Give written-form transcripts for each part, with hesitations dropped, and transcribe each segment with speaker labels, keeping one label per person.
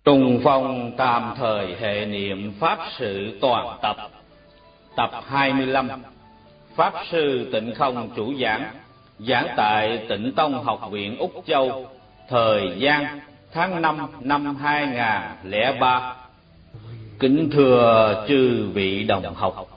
Speaker 1: Trùng phong tạm thời hệ niệm Pháp sự toàn tập. Tập 25. Pháp sư Tịnh Không chủ giảng. Giảng tại Tịnh Tông Học viện Úc Châu. Thời gian tháng 5 năm 2003. Kính thưa chư vị đồng học,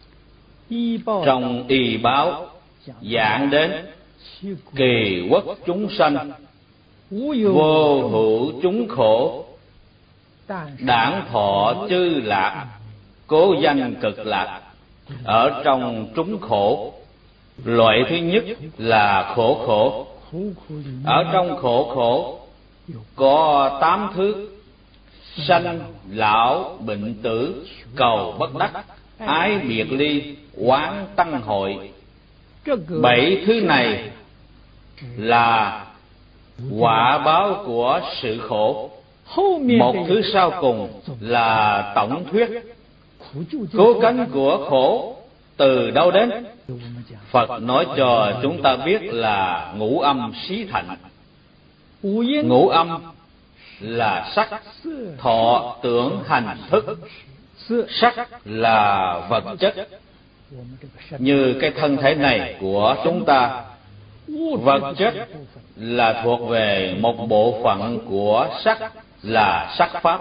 Speaker 1: trong y báo giảng đến kỳ quốc chúng sanh, vô hữu chúng khổ, đảng thọ chư lạc, cố danh cực lạc. Ở trong chúng khổ, loại thứ nhất là khổ khổ. Ở trong khổ có 8 thứ: sanh, lão, bệnh tử, cầu bất đắc, ái biệt ly, oán tăng hội. 7 thứ này là quả báo của sự khổ. Một thứ sau cùng là tổng thuyết. Cố cánh của khổ từ đâu đến? Phật nói cho chúng ta biết là ngũ âm xí thạnh. Ngũ âm là sắc, thọ, tưởng, hành, thức. Sắc là vật chất, như cái thân thể này của chúng ta. Vật chất là thuộc về một bộ phận của sắc, là sắc pháp.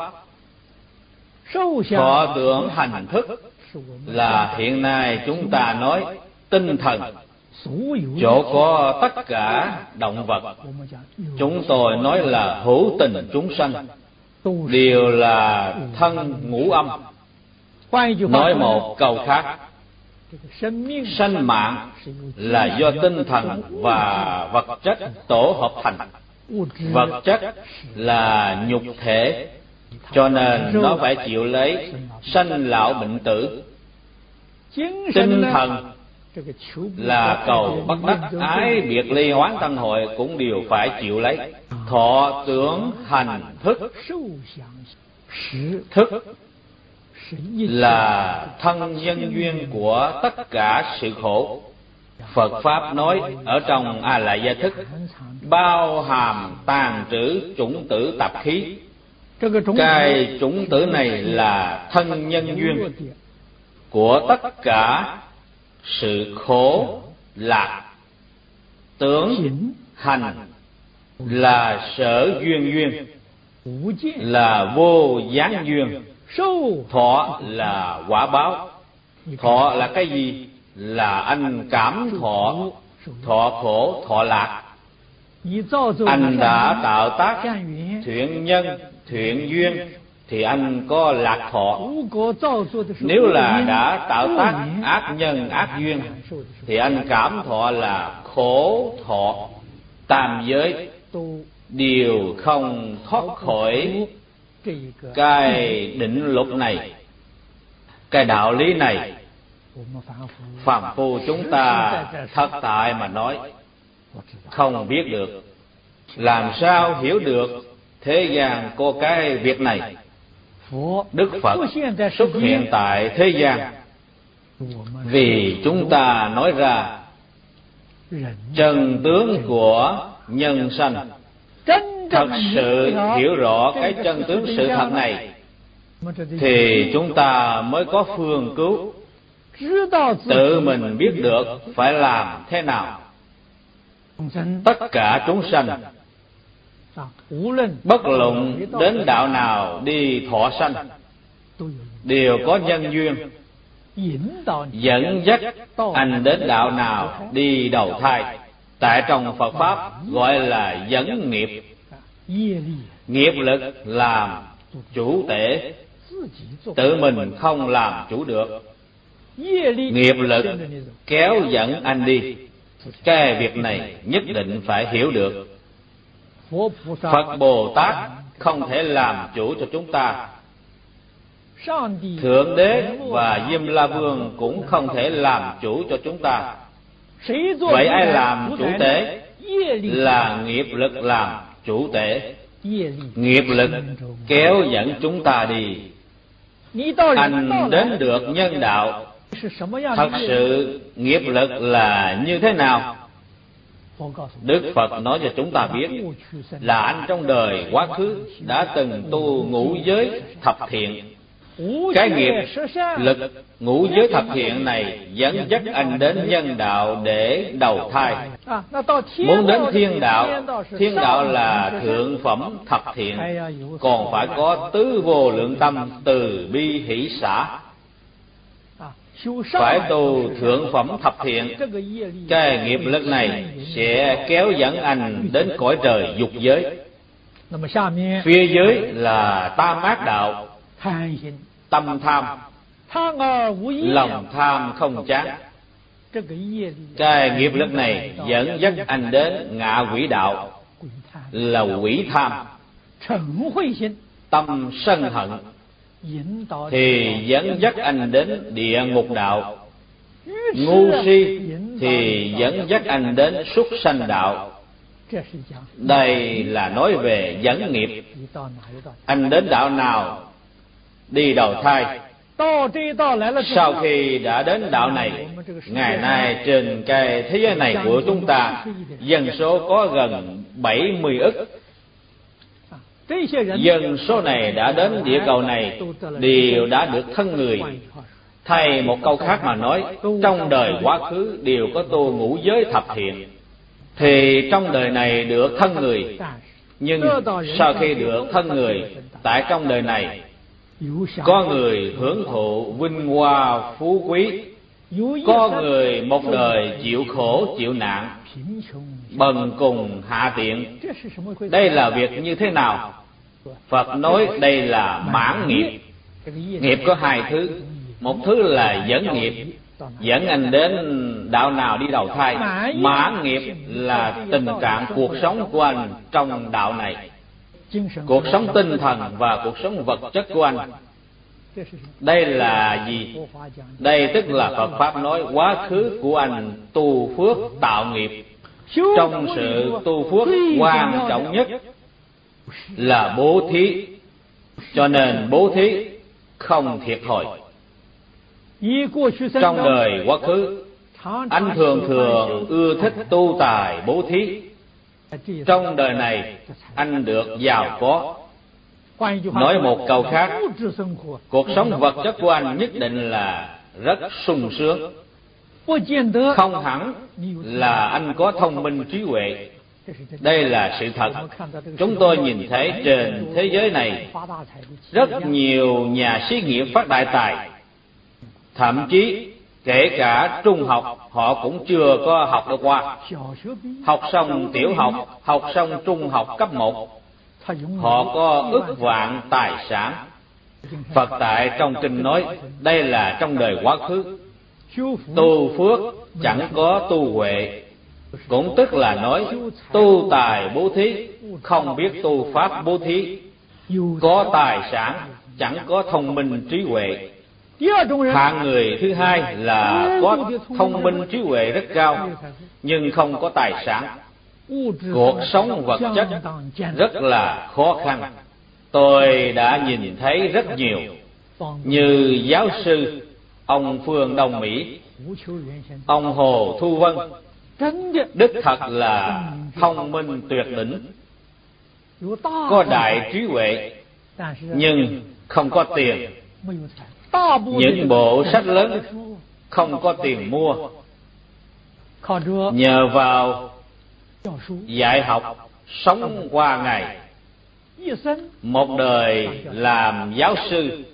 Speaker 1: Thọ, tưởng, hành, thức là hiện nay chúng ta nói tinh thần, chỗ có tất cả động vật. Chúng tôi nói là hữu tình chúng sanh, đều là thân ngũ âm. Nói một câu khác, sanh mạng là do tinh thần và vật chất tổ hợp thành. Vật chất là nhục thể, cho nên nó phải chịu lấy sanh lão bệnh tử. Tinh thần là cầu bất đắc, ái biệt ly, oán tăng hội cũng đều phải chịu lấy. Thọ, tưởng, hành, thức. Thức là thân nhân duyên của tất cả sự khổ. Phật Pháp nói ở trong A Lại Gia Thức, bao hàm tàn trữ chủng tử tạp khí. Cái chủng tử này là thân nhân duyên của tất cả sự khổ lạc. Tưởng, hành là sở duyên, là vô gián duyên. Thọ là quả báo. Thọ là cái gì? Là anh cảm thọ, thọ khổ, thọ lạc. Anh đã tạo tác thiện nhân, thiện duyên thì anh có lạc thọ. Nếu là đã tạo tác ác nhân, ác duyên thì anh cảm thọ là khổ thọ. Tam giới đều không thoát khỏi cái định luật này, cái đạo lý này. Phàm phu chúng ta thật tại mà nói không biết được, làm sao hiểu được thế gian có cái việc này. Đức Phật xuất hiện tại thế gian vì chúng ta nói ra chân tướng của nhân sanh. Thật sự hiểu rõ cái chân tướng sự thật này thì chúng ta mới có phương cứu, tự mình biết được phải làm thế nào. Tất cả chúng sanh, bất luận đến đạo nào đi thọ sanh, đều có nhân duyên dẫn dắt anh đến đạo nào đi đầu thai. Tại trong Phật Pháp gọi là dẫn nghiệp. Nghiệp lực làm chủ tể, tự mình không làm chủ được. Nghiệp lực kéo dẫn anh đi. Cái việc này nhất định phải hiểu được. Phật Bồ Tát không thể làm chủ cho chúng ta. Thượng Đế và Diêm La Vương cũng không thể làm chủ cho chúng ta. Vậy ai làm chủ tể? Là nghiệp lực làm chủ tể. Nghiệp lực kéo dẫn chúng ta đi. Anh đến được nhân đạo, thật sự nghiệp lực là như thế nào? Đức Phật nói cho chúng ta biết là anh trong đời quá khứ đã từng tu ngũ giới thập thiện. Cái nghiệp lực ngũ giới thập thiện này dẫn dắt anh đến nhân đạo để đầu thai. Muốn đến thiên đạo là thượng phẩm thập thiện, còn phải có tứ vô lượng tâm từ bi hỷ xả. Phải tu thượng phẩm thập thiện, cái nghiệp lực này sẽ kéo dẫn anh đến cõi trời dục giới. Phía dưới là tam ác đạo, tâm tham, lòng tham không chán. Cái nghiệp lực này dẫn dắt anh đến ngạ quỷ đạo, là quỷ tham. Tâm sân hận thì dẫn dắt anh đến địa ngục đạo. Ngu si thì dẫn dắt anh đến súc sanh đạo. Đây là nói về dẫn nghiệp. Anh đến đạo nào đi đầu thai. Sau khi đã đến đạo này, ngày nay trên cái thế giới này của chúng ta, dân số có gần 70 ức. Dân số này đã đến địa cầu này đều đã được thân người. Thay một câu khác mà nói, trong đời quá khứ đều có tu ngũ giới thập thiện, thì trong đời này được thân người. Nhưng sau khi được thân người, tại trong đời này có người hưởng thụ vinh hoa phú quý, có người một đời chịu khổ chịu nạn, bần cùng hạ tiện. Đây là việc như thế nào? Phật nói đây là mãn nghiệp. Nghiệp có hai thứ. Một thứ là dẫn nghiệp, dẫn anh đến đạo nào đi đầu thai. Mãn nghiệp là tình trạng cuộc sống của anh trong đạo này, cuộc sống tinh thần và cuộc sống vật chất của anh. Đây là gì? Đây tức là Phật Pháp nói quá khứ của anh tu phước tạo nghiệp. Trong sự tu phước quan trọng nhất là bố thí, cho nên bố thí không thiệt thòi. Trong đời quá khứ, anh thường ưa thích tu tài bố thí. Trong đời này, anh được giàu có. Nói một câu khác, cuộc sống vật chất của anh nhất định là rất sung sướng. Không hẳn là anh có thông minh trí huệ. Đây là sự thật. Chúng tôi nhìn thấy trên thế giới này rất nhiều nhà sĩ nghiệp phát đại tài. Thậm chí kể cả trung học họ cũng chưa có học được qua. Học xong tiểu học, học xong trung học cấp 1, họ có ức vạn tài sản. Phật tại trong kinh nói đây là trong đời quá khứ. Tu phước chẳng có tu huệ, cũng tức là nói tu tài bố thí không biết tu pháp bố thí. Có tài sản chẳng có thông minh trí huệ. Hạng người thứ hai là có thông minh trí huệ rất cao nhưng không có tài sản. Cuộc sống vật chất rất là khó khăn. Tôi đã nhìn thấy rất nhiều, như giáo sư ông Phương Đông Mỹ, ông Hồ Thu Vân, đích thật là thông minh tuyệt đỉnh, có đại trí huệ nhưng không có tiền. Những bộ sách lớn không có tiền mua. Nhờ vào dạy học sống qua ngày, một đời làm giáo sư,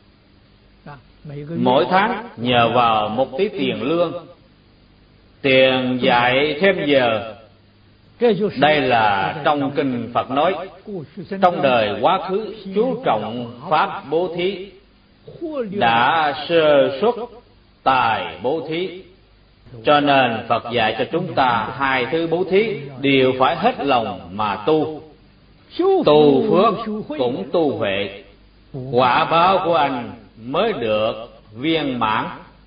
Speaker 1: mỗi tháng nhờ vào một tí tiền lương, tiền dạy thêm giờ. Đây là trong kinh Phật nói, trong đời quá khứ chú trọng pháp bố thí, đã sơ suất tài bố thí. Cho nên Phật dạy cho chúng ta hai thứ bố thí đều phải hết lòng mà tu. Tu phước cũng tu huệ, quả báo của anh mới được viên mãn.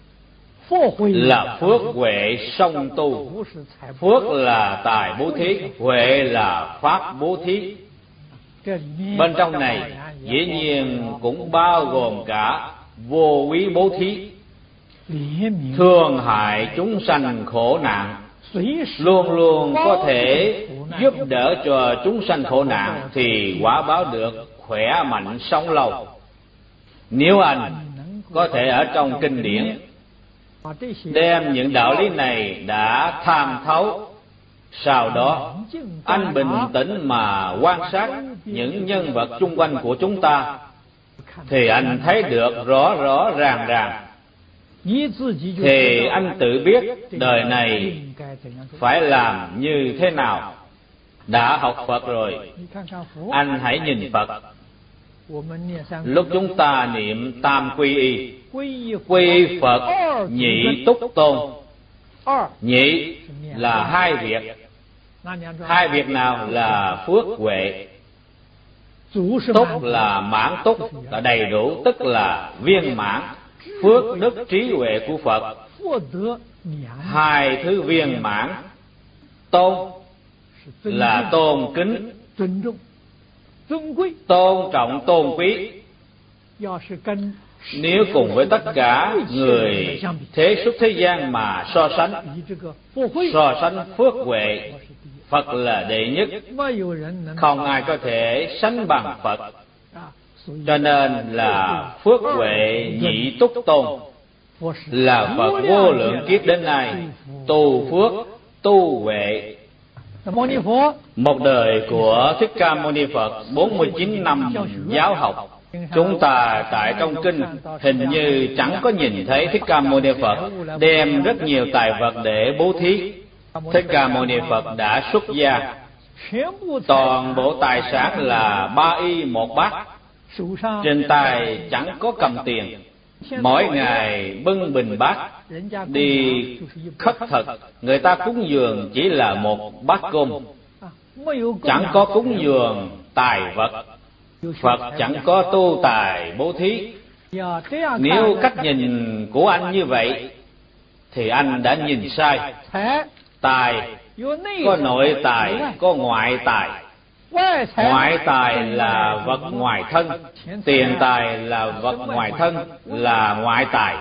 Speaker 1: Là phước huệ song tu. Phước là tài bố thí, huệ là pháp bố thí. Bên trong này dĩ nhiên cũng bao gồm cả vô úy bố thí, thương hại chúng sanh khổ nạn, luôn luôn có thể giúp đỡ cho chúng sanh khổ nạn, thì quả báo được khỏe mạnh sống lâu. Nếu anh có thể ở trong kinh điển đem những đạo lý này đã tham thấu, sau đó anh bình tĩnh mà quan sát những nhân vật xung quanh của chúng ta, thì anh thấy được rõ rõ ràng ràng, thì anh tự biết đời này phải làm như thế nào. Đã học Phật rồi, anh hãy nhìn Phật. Lúc chúng ta niệm tam quy y, quy y Phật nhị túc tôn. Nhị là hai việc. Hai việc nào là phước huệ? Túc là mãn túc, là đầy đủ, tức là viên mãn phước đức trí huệ của Phật. Hai thứ viên mãn. Tôn là tôn kính, tôn trọng, tôn quý. Nếu cùng với tất cả người thế xuất thế gian mà so sánh phước huệ, Phật là đệ nhất, không ai có thể sánh bằng Phật. Cho nên là phước huệ nhị túc tôn, là Phật vô lượng kiếp đến nay tu phước tu huệ. Một đời của Thích Ca Mâu Ni Phật 49 năm giáo học. Chúng ta tại trong kinh hình như chẳng có nhìn thấy Thích Ca Mâu Ni Phật đem rất nhiều tài vật để bố thí. Thích Ca Mâu Ni Phật đã xuất gia, toàn bộ tài sản là 3 y 1 bát, trên tay chẳng có cầm tiền. Mỗi ngày bưng bình bát đi khất thực, người ta cúng dường chỉ là 1 bát cơm, chẳng có cúng dường tài vật. Phật chẳng có tu tài bố thí. Nếu cách nhìn của anh như vậy thì anh đã nhìn sai. Tài có nội tài, có ngoại tài. Ngoại tài là vật ngoài thân, tiền tài là vật ngoài thân, là ngoại tài.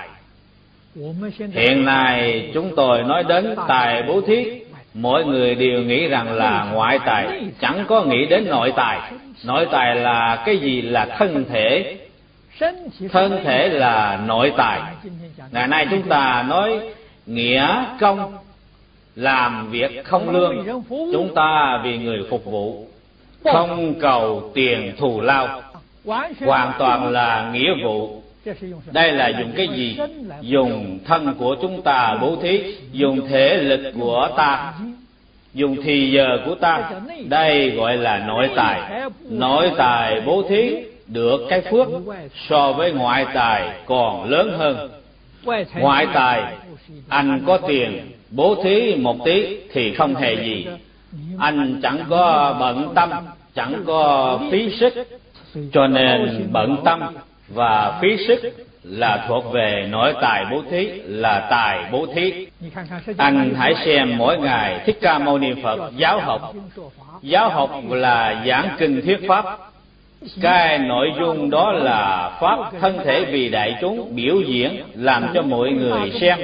Speaker 1: Hiện nay chúng tôi nói đến tài bố thí, mỗi người đều nghĩ rằng là ngoại tài, chẳng có nghĩ đến nội tài. Nội tài là cái gì? Là thân thể. Thân thể là nội tài. Ngày nay chúng ta nói nghĩa công, làm việc không lương. Chúng ta vì người phục vụ, không cầu tiền thù lao, hoàn toàn là nghĩa vụ. Đây là dùng cái gì? Dùng thân của chúng ta bố thí, dùng thể lực của ta, dùng thì giờ của ta. Đây gọi là nội tài. Nội tài bố thí được cái phước so với ngoại tài còn lớn hơn. Ngoại tài, anh có tiền bố thí một tí thì không hề gì, anh chẳng có bận tâm, chẳng có phí sức. Cho nên bận tâm và phí sức là thuộc về nội tài bố thí, là tài bố thí. Anh hãy xem mỗi ngày Thích Ca Mâu Ni Phật giáo học. Giáo học là giảng kinh thuyết pháp. Cái nội dung đó là pháp thân thể vì đại chúng biểu diễn, làm cho mọi người xem.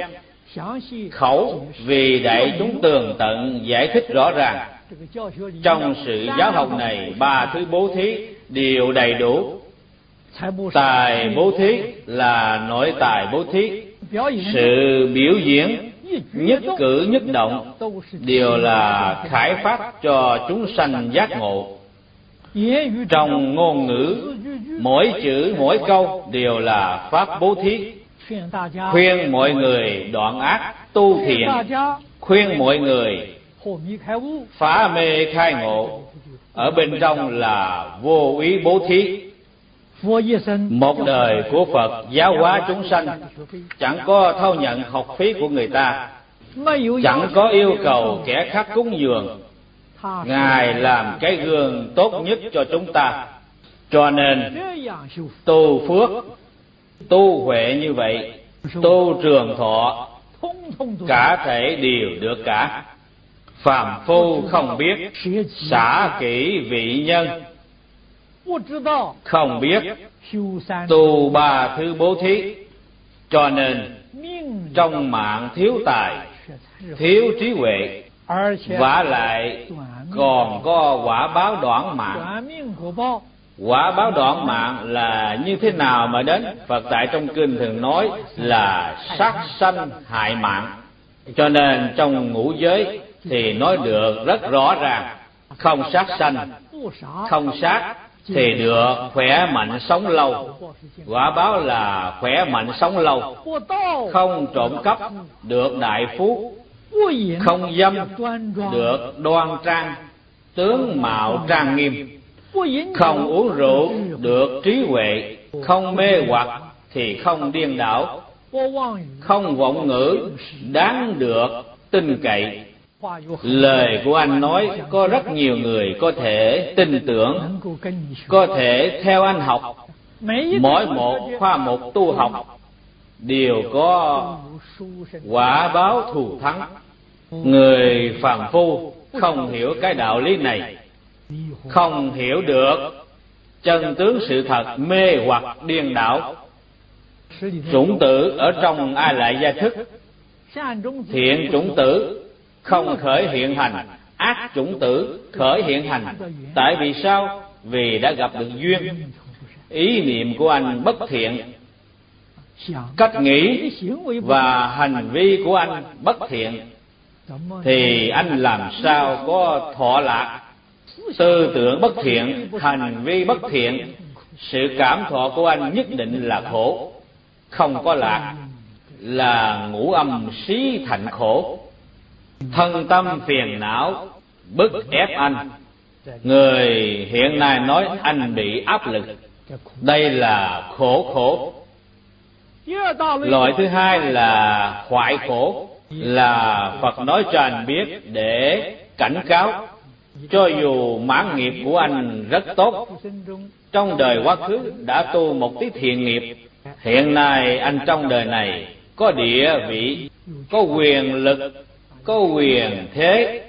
Speaker 1: Khẩu vì đại chúng tường tận giải thích rõ ràng. Trong sự giáo học này, 3 thứ bố thí đều đầy đủ. Tài bố thí là nội tài bố thí. Sự biểu diễn nhất cử nhất động đều là khải phát cho chúng sanh giác ngộ. Trong ngôn ngữ, mỗi chữ mỗi câu đều là pháp bố thí. Khuyên mọi người đoạn ác tu thiện, khuyên mọi người phá mê khai ngộ. Ở bên trong là vô úy bố thí. Một đời của Phật giáo hóa chúng sanh, chẳng có thâu nhận học phí của người ta, chẳng có yêu cầu kẻ khác cúng dường. Ngài làm cái gương tốt nhất cho chúng ta. Cho nên tu phước, tu huệ như vậy, tu trường thọ, cả thể đều được cả. Phàm phu không biết xả kỹ vị nhân, không biết tu 3 thứ bố thí, cho nên trong mạng thiếu tài, thiếu trí huệ, vả lại còn có quả báo đoạn mạng. Quả báo đoạn mạng là như thế nào mà đến? Phật tại trong kinh thường nói là sát sanh hại mạng. Cho nên trong ngũ giới thì nói được rất rõ ràng, không sát sanh, không sát thì được khỏe mạnh sống lâu. Quả báo là khỏe mạnh sống lâu. Không trộm cắp được đại phú, không dâm được đoan trang, tướng mạo trang nghiêm. Không uống rượu được trí huệ, không mê hoặc thì không điên đảo, không vọng ngữ đáng được tin cậy. Lời của anh nói có rất nhiều người có thể tin tưởng, có thể theo anh học. Mỗi một khoa mục tu học đều có quả báo thù thắng. Người phàm phu không hiểu cái đạo lý này, không hiểu được chân tướng sự thật, mê hoặc điên đảo. Chủng tử ở trong A Lại Gia thức, thiện chủng tử không khởi hiện hành, ác chủng tử khởi hiện hành. Tại vì sao? Vì đã gặp được duyên. Ý niệm của anh bất thiện, cách nghĩ và hành vi của anh bất thiện, thì anh làm sao có thọ lạc. Tư tưởng bất thiện, hành vi bất thiện, sự cảm thọ của anh nhất định là khổ, không có lạc, là ngũ âm xí thạnh khổ. Thân tâm phiền não bức ép anh. Người hiện nay nói anh bị áp lực, đây là khổ. Loại thứ hai là khoại khổ, là Phật nói cho anh biết để cảnh cáo. Cho dù mãn nghiệp của anh rất tốt, trong đời quá khứ đã tu một tí thiện nghiệp, hiện nay anh trong đời này có địa vị, có quyền lực, có quyền thế,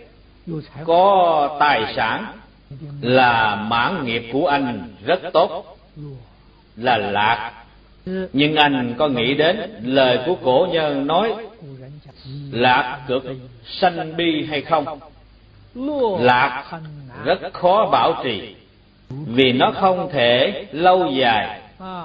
Speaker 1: có tài sản, là mãn nghiệp của anh rất tốt, là lạc. Nhưng anh có nghĩ đến lời của cổ nhân nói lạc cực sanh bi hay không? Lạc rất khó bảo trì, vì nó không thể lâu dài.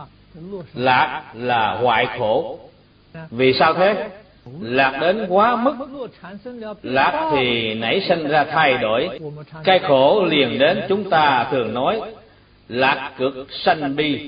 Speaker 1: Lạc là hoại khổ. Vì sao thế? Lạc đến quá mức, lạc thì nảy sinh ra thay đổi. Cái khổ liền đến, chúng ta thường nói lạc cực sanh bi.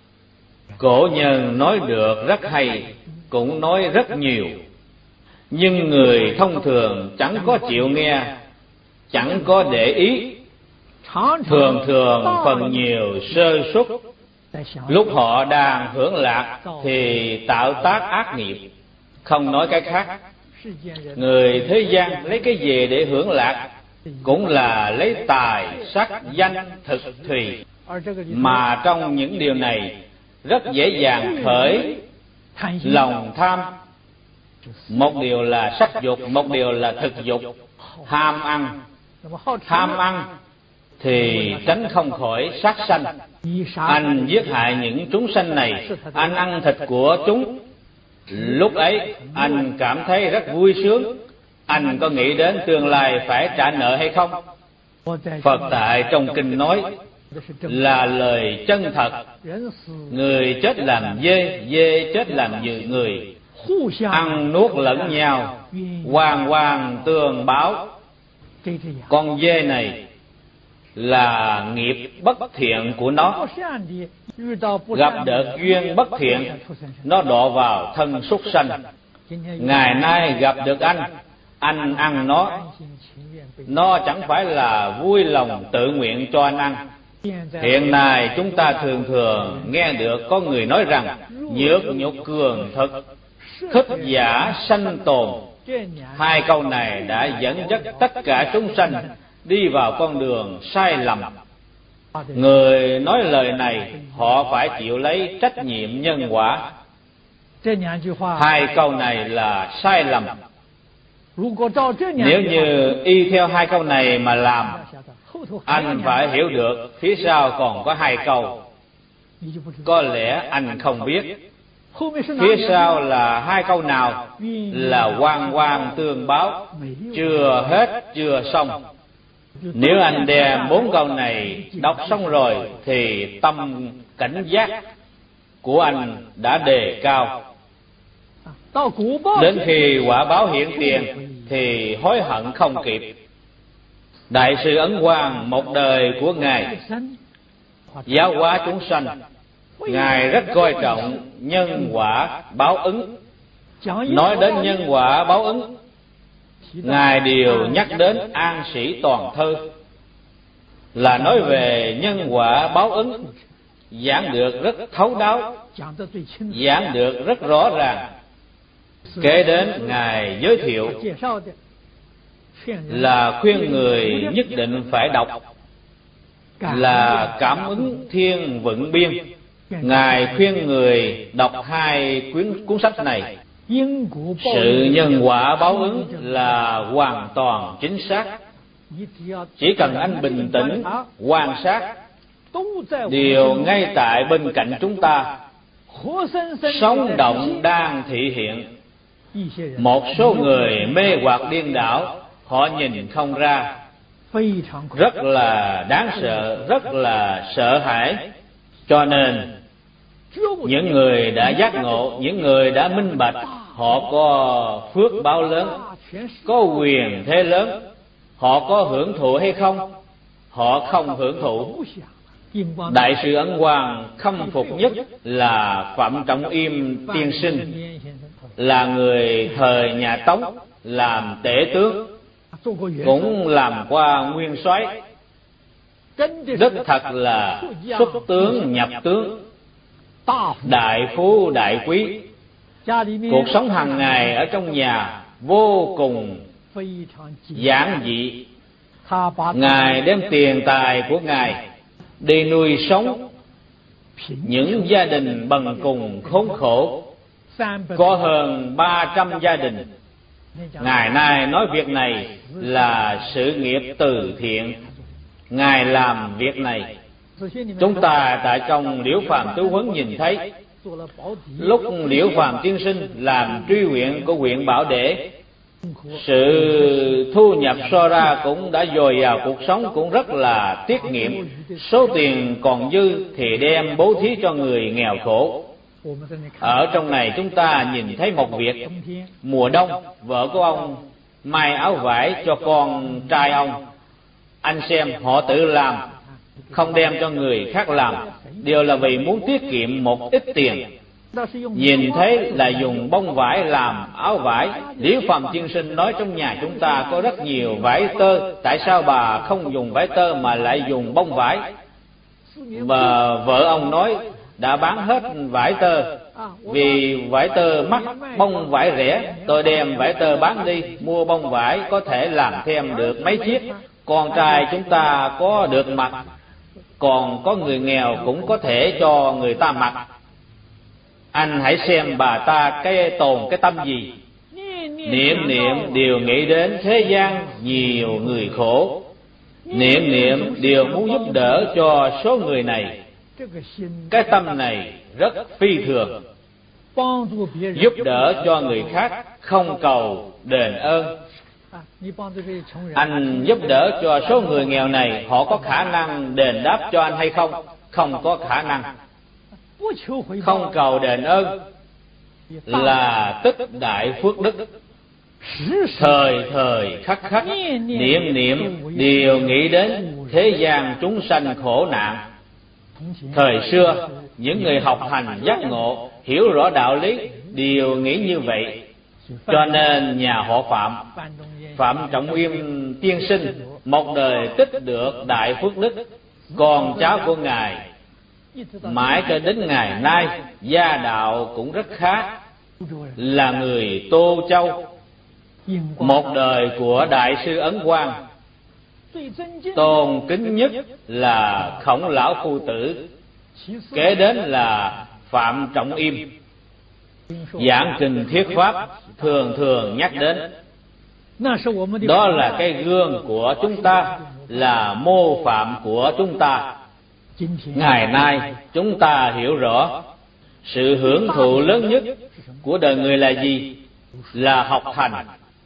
Speaker 1: Cổ nhân nói được rất hay, cũng nói rất nhiều, nhưng người thông thường chẳng có chịu nghe, chẳng có để ý. Thường phần nhiều sơ suất, lúc họ đang hưởng lạc thì tạo tác ác nghiệp. Không nói cái khác, người thế gian lấy cái gì để hưởng lạc? Cũng là lấy tài, sắc, danh, thực, thùy. Mà trong những điều này rất dễ dàng khởi lòng tham. Một điều là sắc dục, một điều là thực dục. Ham ăn thì tránh không khỏi sát sanh. Anh giết hại những chúng sanh này, anh ăn thịt của chúng. Lúc ấy anh cảm thấy rất vui sướng. Anh có nghĩ đến tương lai phải trả nợ hay không? Phật tại trong kinh nói là lời chân thật. Người chết làm dê, dê chết làm người, ăn nuốt lẫn nhau, hoàn tương báo. Con dê này là nghiệp bất thiện của nó, gặp đợt duyên bất thiện, nó đọa vào thân súc sanh. Ngày nay gặp được anh ăn nó chẳng phải là vui lòng tự nguyện cho anh ăn. Hiện nay chúng ta thường nghe được có người nói rằng nhược nhục cường thực, thức giả sanh tồn. Hai câu này đã dẫn dắt tất cả chúng sanh đi vào con đường sai lầm. Người nói lời này họ phải chịu lấy trách nhiệm nhân quả. Hai câu này là sai lầm. Nếu như y theo hai câu này mà làm, anh phải hiểu được phía sau còn có hai câu. Có lẽ anh không biết, Phía sau là hai câu nào? Là oan oan tương báo, chưa hết chưa xong. Nếu anh đem 4 câu này đọc xong rồi thì tâm cảnh giác của anh đã đề cao. Đến khi quả báo hiện tiền thì hối hận không kịp. Đại sư Ấn Quang một đời của Ngài giáo hóa chúng sanh, Ngài rất coi trọng nhân quả báo ứng. Nói đến nhân quả báo ứng, Ngài đều nhắc đến An Sĩ Toàn Thư, là nói về nhân quả báo ứng, giảng được rất thấu đáo, giảng được rất rõ ràng. Kế đến Ngài giới thiệu là khuyên người nhất định phải đọc, là Cảm ứng Thiên Vận Biên. Ngài khuyên người đọc 2 cuốn sách này. Sự nhân quả báo ứng là hoàn toàn chính xác. Chỉ cần anh bình tĩnh quan sát, điều ngay tại bên cạnh chúng ta, sống động đang thị hiện. Một số người mê hoặc điên đảo, họ nhìn không ra, rất là đáng sợ, rất là sợ hãi. Cho nên những người đã giác ngộ, những người đã minh bạch, họ có phước báo lớn, có quyền thế lớn. Họ có hưởng thụ hay không? Họ không hưởng thụ. Đại sư Ấn Quang khâm phục nhất là Phạm Trọng Im tiên sinh, là người thời nhà Tống, làm tể tướng, cũng làm qua nguyên soái, đích thật là xuất tướng nhập tướng, đại phú đại quý. Cuộc sống hàng ngày ở trong nhà vô cùng giản dị. Ngài đem tiền tài của Ngài đi nuôi sống những gia đình bần cùng khốn khổ, có hơn 300 gia đình. Ngài nay nói việc này là sự nghiệp từ thiện, Ngài làm việc này. Chúng ta tại trong Liễu Phàm Tứ Huấn nhìn thấy, lúc Liễu Phàm tiên sinh làm tri huyện của huyện Bảo Để, sự thu nhập so ra cũng đã dồi dào, cuộc sống cũng rất là tiết kiệm. Số tiền còn dư thì đem bố thí cho người nghèo khổ. Ở trong này chúng ta nhìn thấy một việc, mùa đông vợ của ông may áo vải cho con trai ông. Anh xem họ tự làm, không đem cho người khác làm, đều là vì muốn tiết kiệm một ít tiền. Nhìn thấy là dùng bông vải làm áo vải. Liễu Phàm tiên sinh nói trong nhà chúng ta có rất nhiều vải tơ, tại sao bà không dùng vải tơ mà lại dùng bông vải? Và vợ ông nói đã bán hết vải tơ, vì vải tơ mắc, bông vải rẻ, tôi đem vải tơ bán đi, mua bông vải có thể làm thêm được mấy chiếc. Con trai chúng ta có được mặc, còn có người nghèo cũng có thể cho người ta mặc. Anh hãy xem bà ta cái tồn cái tâm gì. Niệm niệm đều nghĩ đến thế gian nhiều người khổ, niệm niệm đều muốn giúp đỡ cho số người này. Cái tâm này rất phi thường. Giúp đỡ cho người khác không cầu đền ơn. Anh giúp đỡ cho số người nghèo này, họ có khả năng đền đáp cho anh hay không? Không có khả năng. Không cầu đền ơn là tích đại phước đức. Thời thời khắc khắc niệm niệm đều nghĩ đến thế gian chúng sanh khổ nạn. Thời xưa những người học hành giác ngộ, hiểu rõ đạo lý đều nghĩ như vậy. Cho nên nhà họ Phạm Trọng Im tiên sinh một đời tích được đại phước đức. Con cháu của Ngài mãi cho đến ngày nay gia đạo cũng rất khá, là người Tô Châu. Một đời của Đại sư Ấn Quang, tôn kính nhất là Khổng Lão Phu Tử, kế đến là Phạm Trọng Im. Giảng kinh thuyết pháp thường thường nhắc đến. Đó là cái gương của chúng ta, là mô phạm của chúng ta. Ngày nay chúng ta hiểu rõ, Sự hưởng thụ lớn nhất của đời người là gì? Là học hành.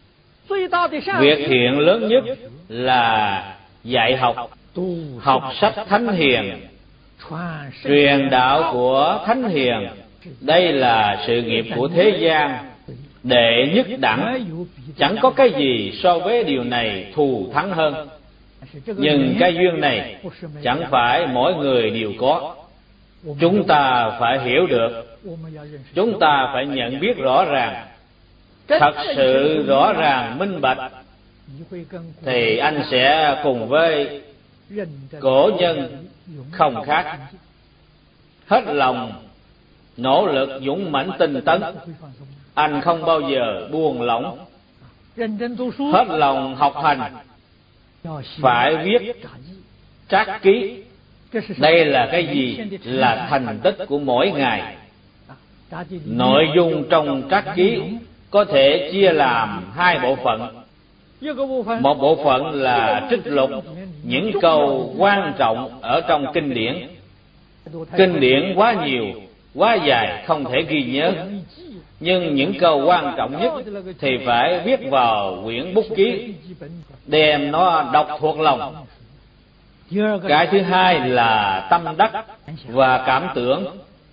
Speaker 1: Việc thiện lớn nhất là dạy học, học sách thánh hiền, truyền đạo của thánh hiền. Đây là sự nghiệp của thế gian, đệ nhất đẳng. Chẳng có cái gì so với điều này thù thắng hơn. Nhưng cái duyên này chẳng phải mỗi người đều có. Chúng ta phải hiểu được, chúng ta phải nhận biết rõ ràng, thật sự rõ ràng minh bạch, thì anh sẽ cùng với cổ nhân không khác, hết lòng nỗ lực dũng mãnh tinh tấn. Anh không bao giờ buông lỏng, hết lòng học hành, phải viết trác ký. Đây là cái gì? Là thành tích của mỗi ngày. Nội dung trong trác ký có thể chia làm hai bộ phận. Một bộ phận là trích lục những câu quan trọng ở trong kinh điển. Kinh điển quá nhiều, quá dài, không thể ghi nhớ. Nhưng những câu quan trọng nhất thì phải viết vào quyển bút ký, đem nó đọc thuộc lòng. Cái thứ hai là tâm đắc và cảm tưởng.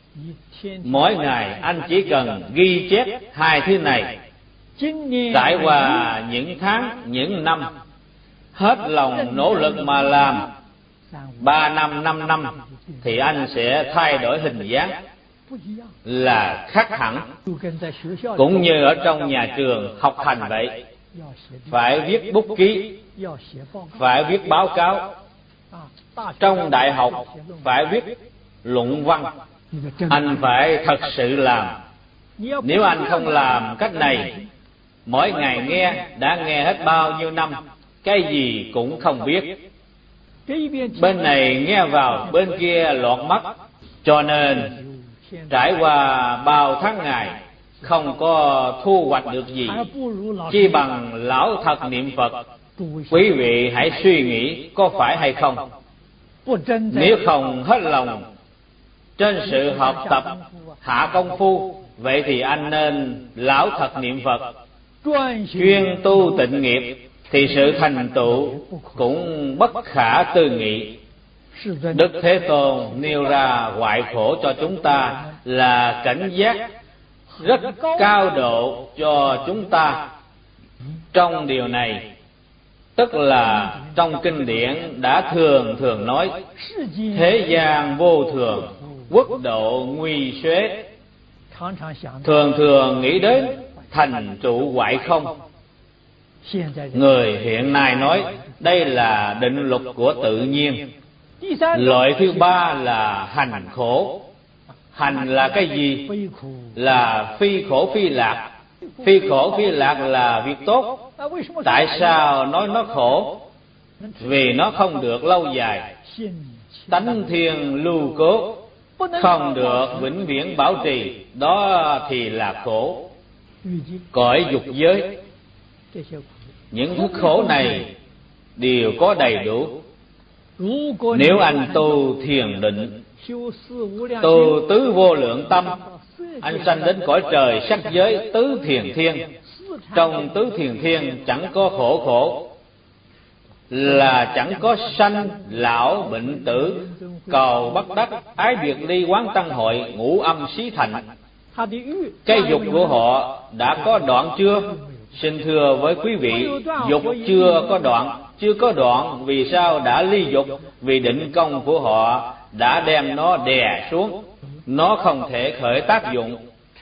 Speaker 1: Mỗi ngày anh chỉ cần ghi chép hai thứ này. Trải qua những tháng, những năm, hết lòng nỗ lực mà làm, 3 năm, 5 năm, thì anh sẽ thay đổi hình dáng, là khác hẳn. Cũng như ở trong nhà trường học hành vậy, phải viết bút ký, phải viết báo cáo. Trong đại học phải viết luận văn. Anh phải thật sự làm. Nếu anh không làm cách này, mỗi ngày nghe, đã nghe hết bao nhiêu năm, cái gì cũng không biết. Bên này nghe vào, bên kia lọt mất. Cho nên trải qua bao tháng ngày không có thu hoạch được gì, chi bằng lão thật niệm Phật. Quý vị hãy suy nghĩ có phải hay không. Nếu không hết lòng trên sự học tập hạ công phu, vậy thì anh nên lão thật niệm Phật, chuyên tu tịnh nghiệp, thì sự thành tựu cũng bất khả tư nghị. Đức Thế Tôn nêu ra hoại khổ cho chúng ta là cảnh giác rất cao độ cho chúng ta. Trong điều này, tức là trong kinh điển đã thường nói thế gian vô thường, quốc độ nguy suế. Thường nghĩ đến thành trụ hoại không. Người hiện nay nói đây là định luật của tự nhiên. Loại thứ ba là hành khổ. Hành là cái gì? Là phi khổ phi lạc. Phi khổ phi lạc là việc tốt. Tại sao nói nó khổ? Vì nó không được lâu dài. Tánh thiên lưu cố, không được vĩnh viễn bảo trì, đó thì là khổ. Cõi dục giới, những thứ khổ này đều có đầy đủ. Nếu anh tu thiền định, tu tứ vô lượng tâm, anh sanh đến cõi trời sắc giới tứ thiền thiên. Trong tứ thiền thiên chẳng có khổ, là chẳng có sanh lão bệnh tử, cầu bất đắc, ái biệt ly, quán tăng hội, ngũ âm xí thành. Cái dục của họ đã có đoạn chưa? Xin thưa với quý vị, dục chưa có đoạn. Vì sao đã ly dục? Vì định công của họ đã đem nó đè xuống, nó không thể khởi tác dụng.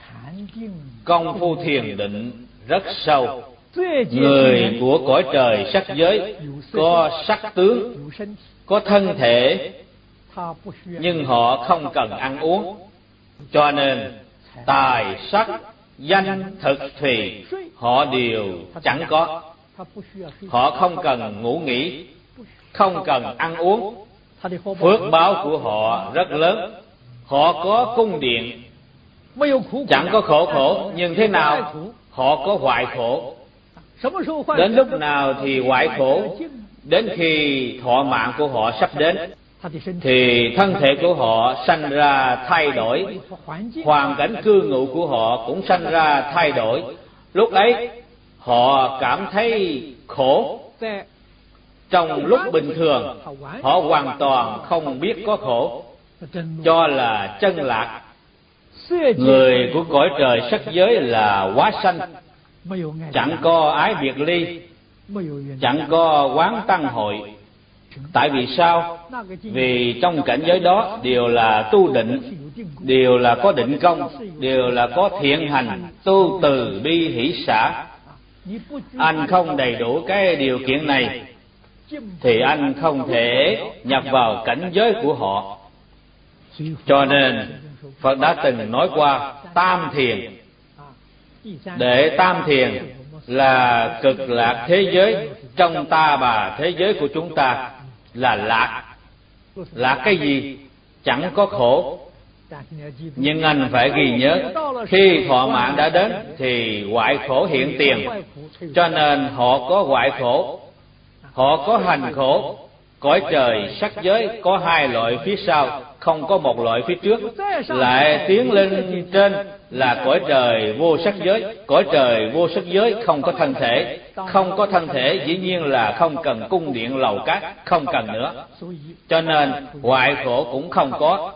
Speaker 1: Công phu thiền định rất sâu. Người của cõi trời sắc giới có sắc tướng, có thân thể, nhưng họ không cần ăn uống. Cho nên tài sắc danh thực thùy họ đều chẳng có. Họ không cần ngủ nghỉ, không cần ăn uống. Phước báo của họ rất lớn. Họ có cung điện, chẳng có khổ, nhưng thế nào? Họ có hoại khổ. Đến lúc nào thì hoại khổ? Đến khi thọ mạng của họ sắp đến. thì thân thể của họ sanh ra thay đổi, hoàn cảnh cư ngụ của họ cũng sanh ra thay đổi. Lúc ấy họ cảm thấy khổ. Trong lúc bình thường họ hoàn toàn không biết có khổ, cho là chân lạc. Người của cõi trời sắc giới là hóa sanh, chẳng có ái biệt ly, chẳng có quán tăng hội. Tại vì sao? Vì trong cảnh giới đó đều là tu định, đều là có định công, đều là có thiện hành, tu từ bi hỷ xả. Anh không đầy đủ cái điều kiện này thì anh không thể nhập vào cảnh giới của họ. Cho nên Phật đã từng nói qua tam thiền. Để tam thiền là cực lạc thế giới trong ta bà thế giới của chúng ta là lạc. Lạc cái gì? Chẳng có khổ. Nhưng anh phải ghi nhớ, khi thọ mạng đã đến thì hoại khổ hiện tiền. Cho nên họ có hoại khổ, họ có hành khổ. Cõi trời sắc giới có hai loại phía sau, không có một loại phía trước. Lại tiến lên trên là cõi trời vô sắc giới. Cõi trời vô sắc giới không có thân thể. Không có thân thể dĩ nhiên là không cần cung điện lầu cát, không cần nữa. Cho nên hoại khổ cũng không có.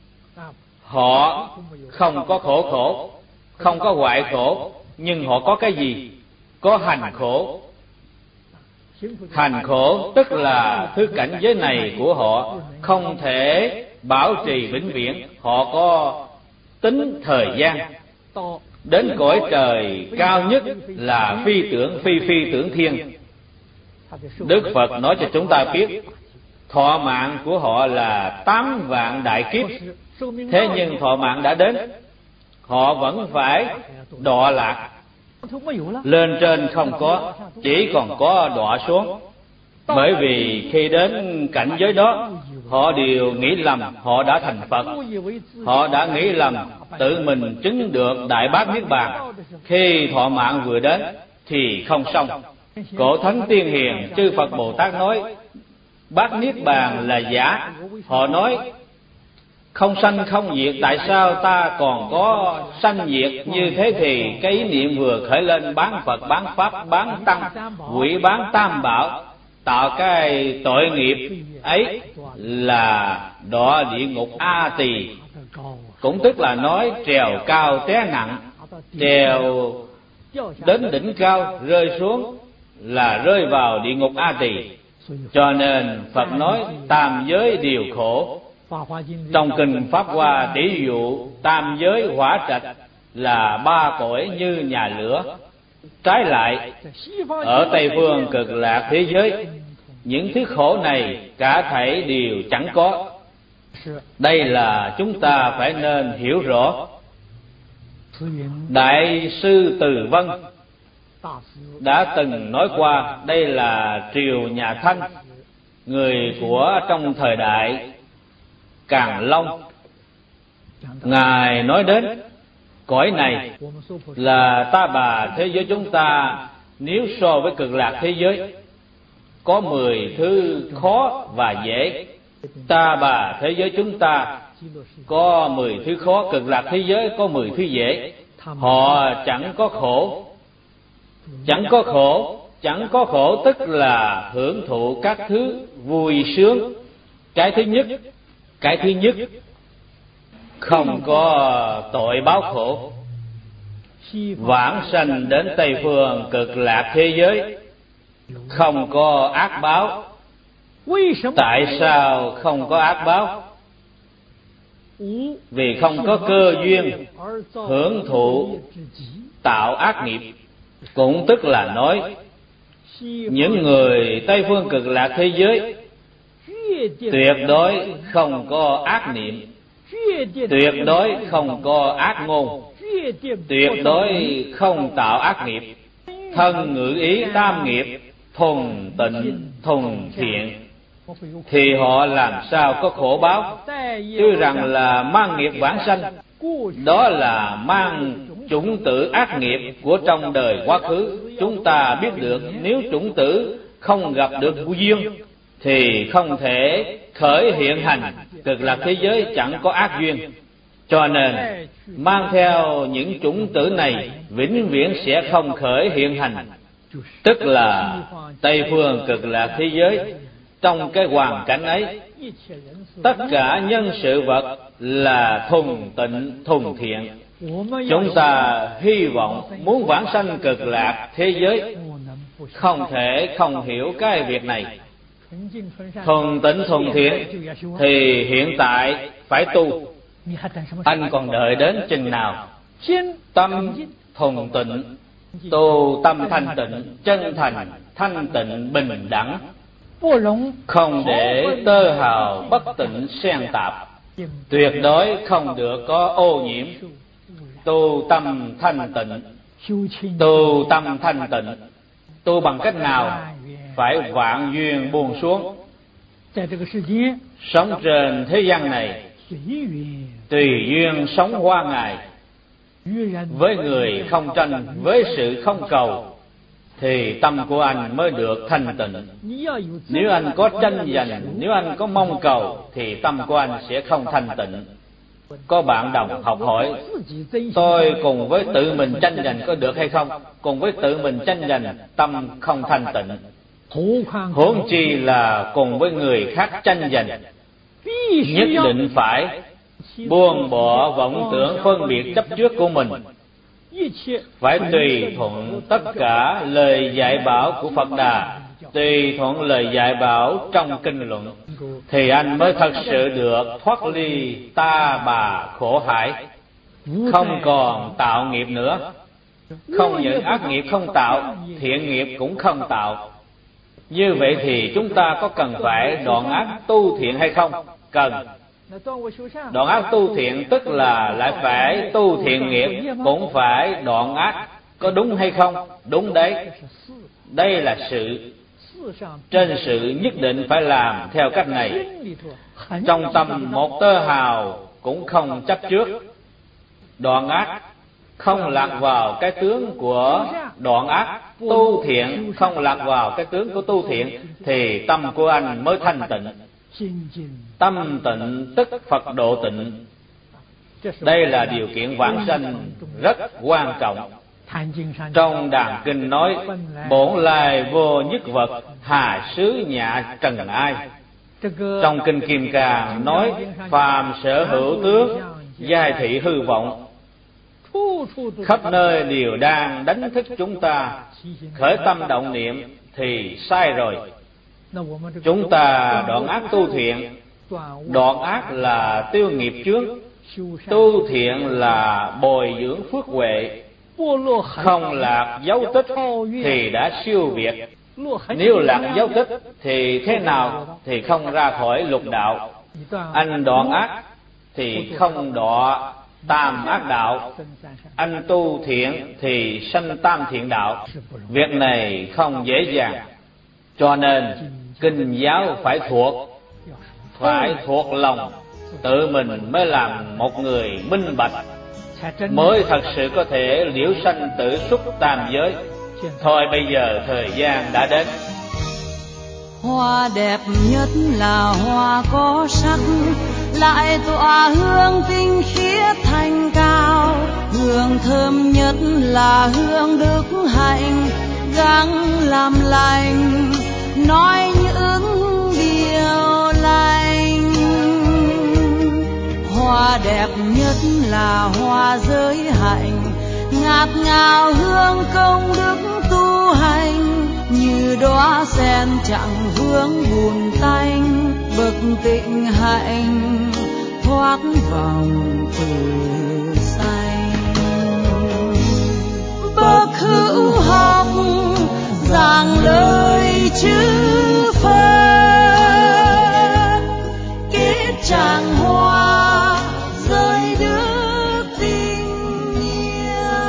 Speaker 1: Họ không có khổ, không có hoại khổ. Nhưng họ có cái gì? Có hành khổ. Hành khổ tức là thứ cảnh giới này của họ không thể bảo trì vĩnh viễn. Họ có tính thời gian. Đến cõi trời cao nhất là phi tưởng thiên. Đức Phật nói cho chúng ta biết, thọ mạng của họ là 8 vạn đại kiếp. Thế nhưng thọ mạng đã đến, họ vẫn phải đọa lạc. Lên trên không có, chỉ còn có đọa xuống. Bởi vì khi đến cảnh giới đó, họ đều nghĩ lầm họ đã thành Phật. Họ đã nghĩ lầm tự mình chứng được Đại Bát Niết Bàn. Khi thọ mạng vừa đến thì không xong. Cổ Thánh Tiên Hiền chư Phật Bồ Tát nói Bát Niết Bàn là giả. Họ nói không sanh không diệt, tại sao ta còn có sanh diệt? Như thế thì cái ý niệm vừa khởi lên bán Phật, bán Pháp, bán Tăng, quỷ bán Tam Bảo, tạo cái tội nghiệp ấy là đọa địa ngục A Tỳ. Cũng tức là nói trèo cao té nặng, trèo đến đỉnh cao rơi xuống là rơi vào địa ngục A Tỳ. Cho nên Phật nói tam giới đều khổ. Trong kinh Pháp Hoa tỷ dụ tam giới hỏa trạch là 3 cõi như nhà lửa. Trái lại, ở Tây Phương cực lạc thế giới, những thứ khổ này cả thảy đều chẳng có. Đây là chúng ta phải nên hiểu rõ. Đại sư Từ Vân đã từng nói qua, đây là triều nhà Thanh, người của trong thời đại Càn Long. Ngài nói đến cõi này là ta bà thế giới chúng ta, nếu so với cực lạc thế giới có 10 thứ khó và dễ. Ta bà thế giới chúng ta có 10 thứ khó, cực lạc thế giới có 10 thứ dễ. Họ chẳng có khổ. Chẳng có khổ, chẳng có khổ tức là hưởng thụ các thứ vui sướng. Cái thứ nhất không có tội báo khổ. Vãng sanh đến Tây Phương cực lạc thế giới không có ác báo. Tại sao không có ác báo? Vì không có cơ duyên hưởng thụ tạo ác nghiệp. Cũng tức là nói những người Tây Phương cực lạc thế giới tuyệt đối không có ác niệm, tuyệt đối không có ác ngôn, tuyệt đối không tạo ác nghiệp. Thân ngữ ý tam nghiệp thuần tịnh thuần thiện, thì họ làm sao có khổ báo? Chứ rằng là mang nghiệp vãng sanh, đó là mang chủng tử ác nghiệp của trong đời quá khứ. Chúng ta biết được nếu chủng tử không gặp được duyên thì không thể khởi hiện hành, cực lạc thế giới chẳng có ác duyên, cho nên mang theo những chủng tử này vĩnh viễn sẽ không khởi hiện hành. Tức là Tây phương cực lạc thế giới, trong cái hoàn cảnh ấy, tất cả nhân sự vật là thuần tịnh thuần thiện. Chúng ta hy vọng muốn vãng sanh cực lạc thế giới, không thể không hiểu cái việc này. Thuần tịnh thuần thiện thì hiện tại phải tu. Anh còn đợi đến chừng nào? Tâm thuần tịnh, tu tâm thanh tịnh, chân thành, thanh tịnh, bình đẳng, không để tơ hào bất tịnh xen tạp, tuyệt đối không được có ô nhiễm. Tu tâm thanh tịnh, tu tâm thanh tịnh, tu bằng cách nào? Phải vạn duyên buông xuống. Sống trên thế gian này, tùy duyên sống qua ngày. Với người không tranh, với sự không cầu, thì tâm của anh mới được thanh tịnh. Nếu anh có tranh giành, nếu anh có mong cầu, thì tâm của anh sẽ không thanh tịnh. Có bạn đồng học hỏi, tôi cùng với tự mình tranh giành có được hay không? Cùng với tự mình tranh giành, tâm không thanh tịnh, huống chi là cùng với người khác tranh giành. Nhất định phải buông bỏ vọng tưởng phân biệt chấp trước của mình, phải tùy thuận tất cả lời dạy bảo của Phật Đà, tùy thuận lời dạy bảo trong kinh luận, thì anh mới thật sự được thoát ly ta bà khổ hải, không còn tạo nghiệp nữa. Không những ác nghiệp không tạo, thiện nghiệp cũng không tạo. Như vậy thì chúng ta có cần phải đoạn ác tu thiện hay không? Cần. Đoạn ác tu thiện tức là lại phải tu thiện nghiệp, cũng phải đoạn ác, có đúng hay không? Đúng đấy. Đây là sự. Trên sự nhất định phải làm theo cách này. Trong tâm một tơ hào cũng không chấp trước. Đoạn ác, không lạc vào cái tướng của đoạn ác. Tu thiện, không lạc vào cái tướng của tu thiện, thì tâm của anh mới thanh tịnh. Tâm tịnh tức Phật độ tịnh. Đây là điều kiện vãng sanh rất quan trọng. Trong Đàn Kinh nói, bổn lai vô nhất vật, hà xứ nhạ trần ai. Trong Kinh Kim Cang nói, phàm sở hữu tướng, giai thị hư vọng. Khắp nơi đều đang đánh thức chúng ta, khởi tâm động niệm thì sai rồi. Chúng ta đoạn ác tu thiện. Đoạn ác là tiêu nghiệp chướng, tu thiện là bồi dưỡng phước huệ. Không lạc dấu tích thì đã siêu việt. Nếu lạc dấu tích thì thế nào? Thì không ra khỏi lục đạo. Anh đoạn ác thì không đọa tam ác đạo. Anh tu thiện thì sanh tam thiện đạo. Việc này không dễ dàng. Cho nên kinh giáo phải thuộc lòng, tự mình mới làm một người minh bạch, mới thật sự có thể liễu sanh tử xuất tam giới. Thôi bây giờ thời gian đã đến.
Speaker 2: Hoa đẹp nhất là hoa có sắc, lại tỏa hương tinh khiết thanh cao. Hương thơm nhất là hương đức hạnh, gắng làm lành, nói những điều lành. Hoa đẹp nhất là hoa giới hạnh, ngát ngào hương công đức tu hành. Như đóa sen chẳng vương buồn tanh, bậc tịnh hạnh thoát vòng tử sanh. Bậc hữu học giảng lời chư Phật, kết tràng hoa rơi đức tình yêu.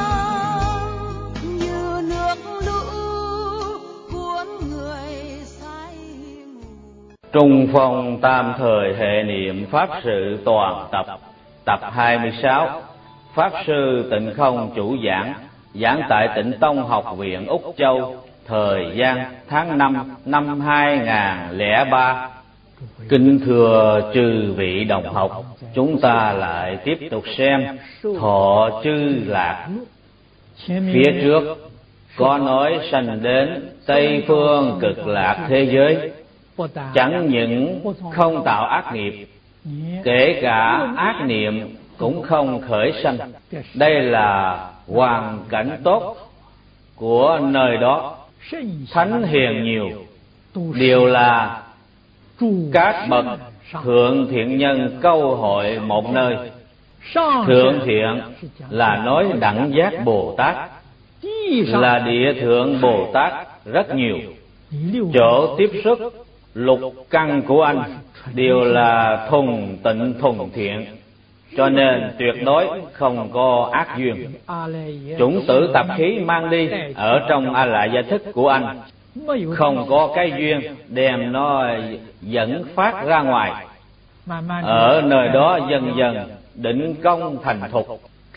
Speaker 2: Như nước lũ cuốn người say ngủ.
Speaker 1: Trung phong tam thời hệ niệm Pháp sự toàn tập. Tập 26. Pháp sư Tịnh Không chủ giảng, giảng tại Tịnh Tông Học viện Úc Châu. Thời gian tháng 5 năm 2003. Kính thưa chư vị đồng học, chúng ta lại tiếp tục xem Thọ Chư Lạc. Phía trước có nói sanh đến Tây Phương Cực Lạc thế giới, chẳng những không tạo ác nghiệp, kể cả ác niệm cũng không khởi sanh. Đây là hoàn cảnh tốt của nơi đó. Thánh hiền nhiều, đều là các bậc thượng thiện nhân câu hội một nơi. Thượng thiện là nói đẳng giác Bồ Tát, là địa thượng Bồ Tát rất nhiều. Chỗ tiếp xúc lục căn của anh đều là thuần tịnh thuần thiện, cho nên tuyệt đối không có ác duyên. Chủng tử tập khí mang đi ở trong A Lại Gia Thức của anh, không có cái duyên đem nó dẫn phát ra ngoài. Ở nơi đó dần dần định công thành thục,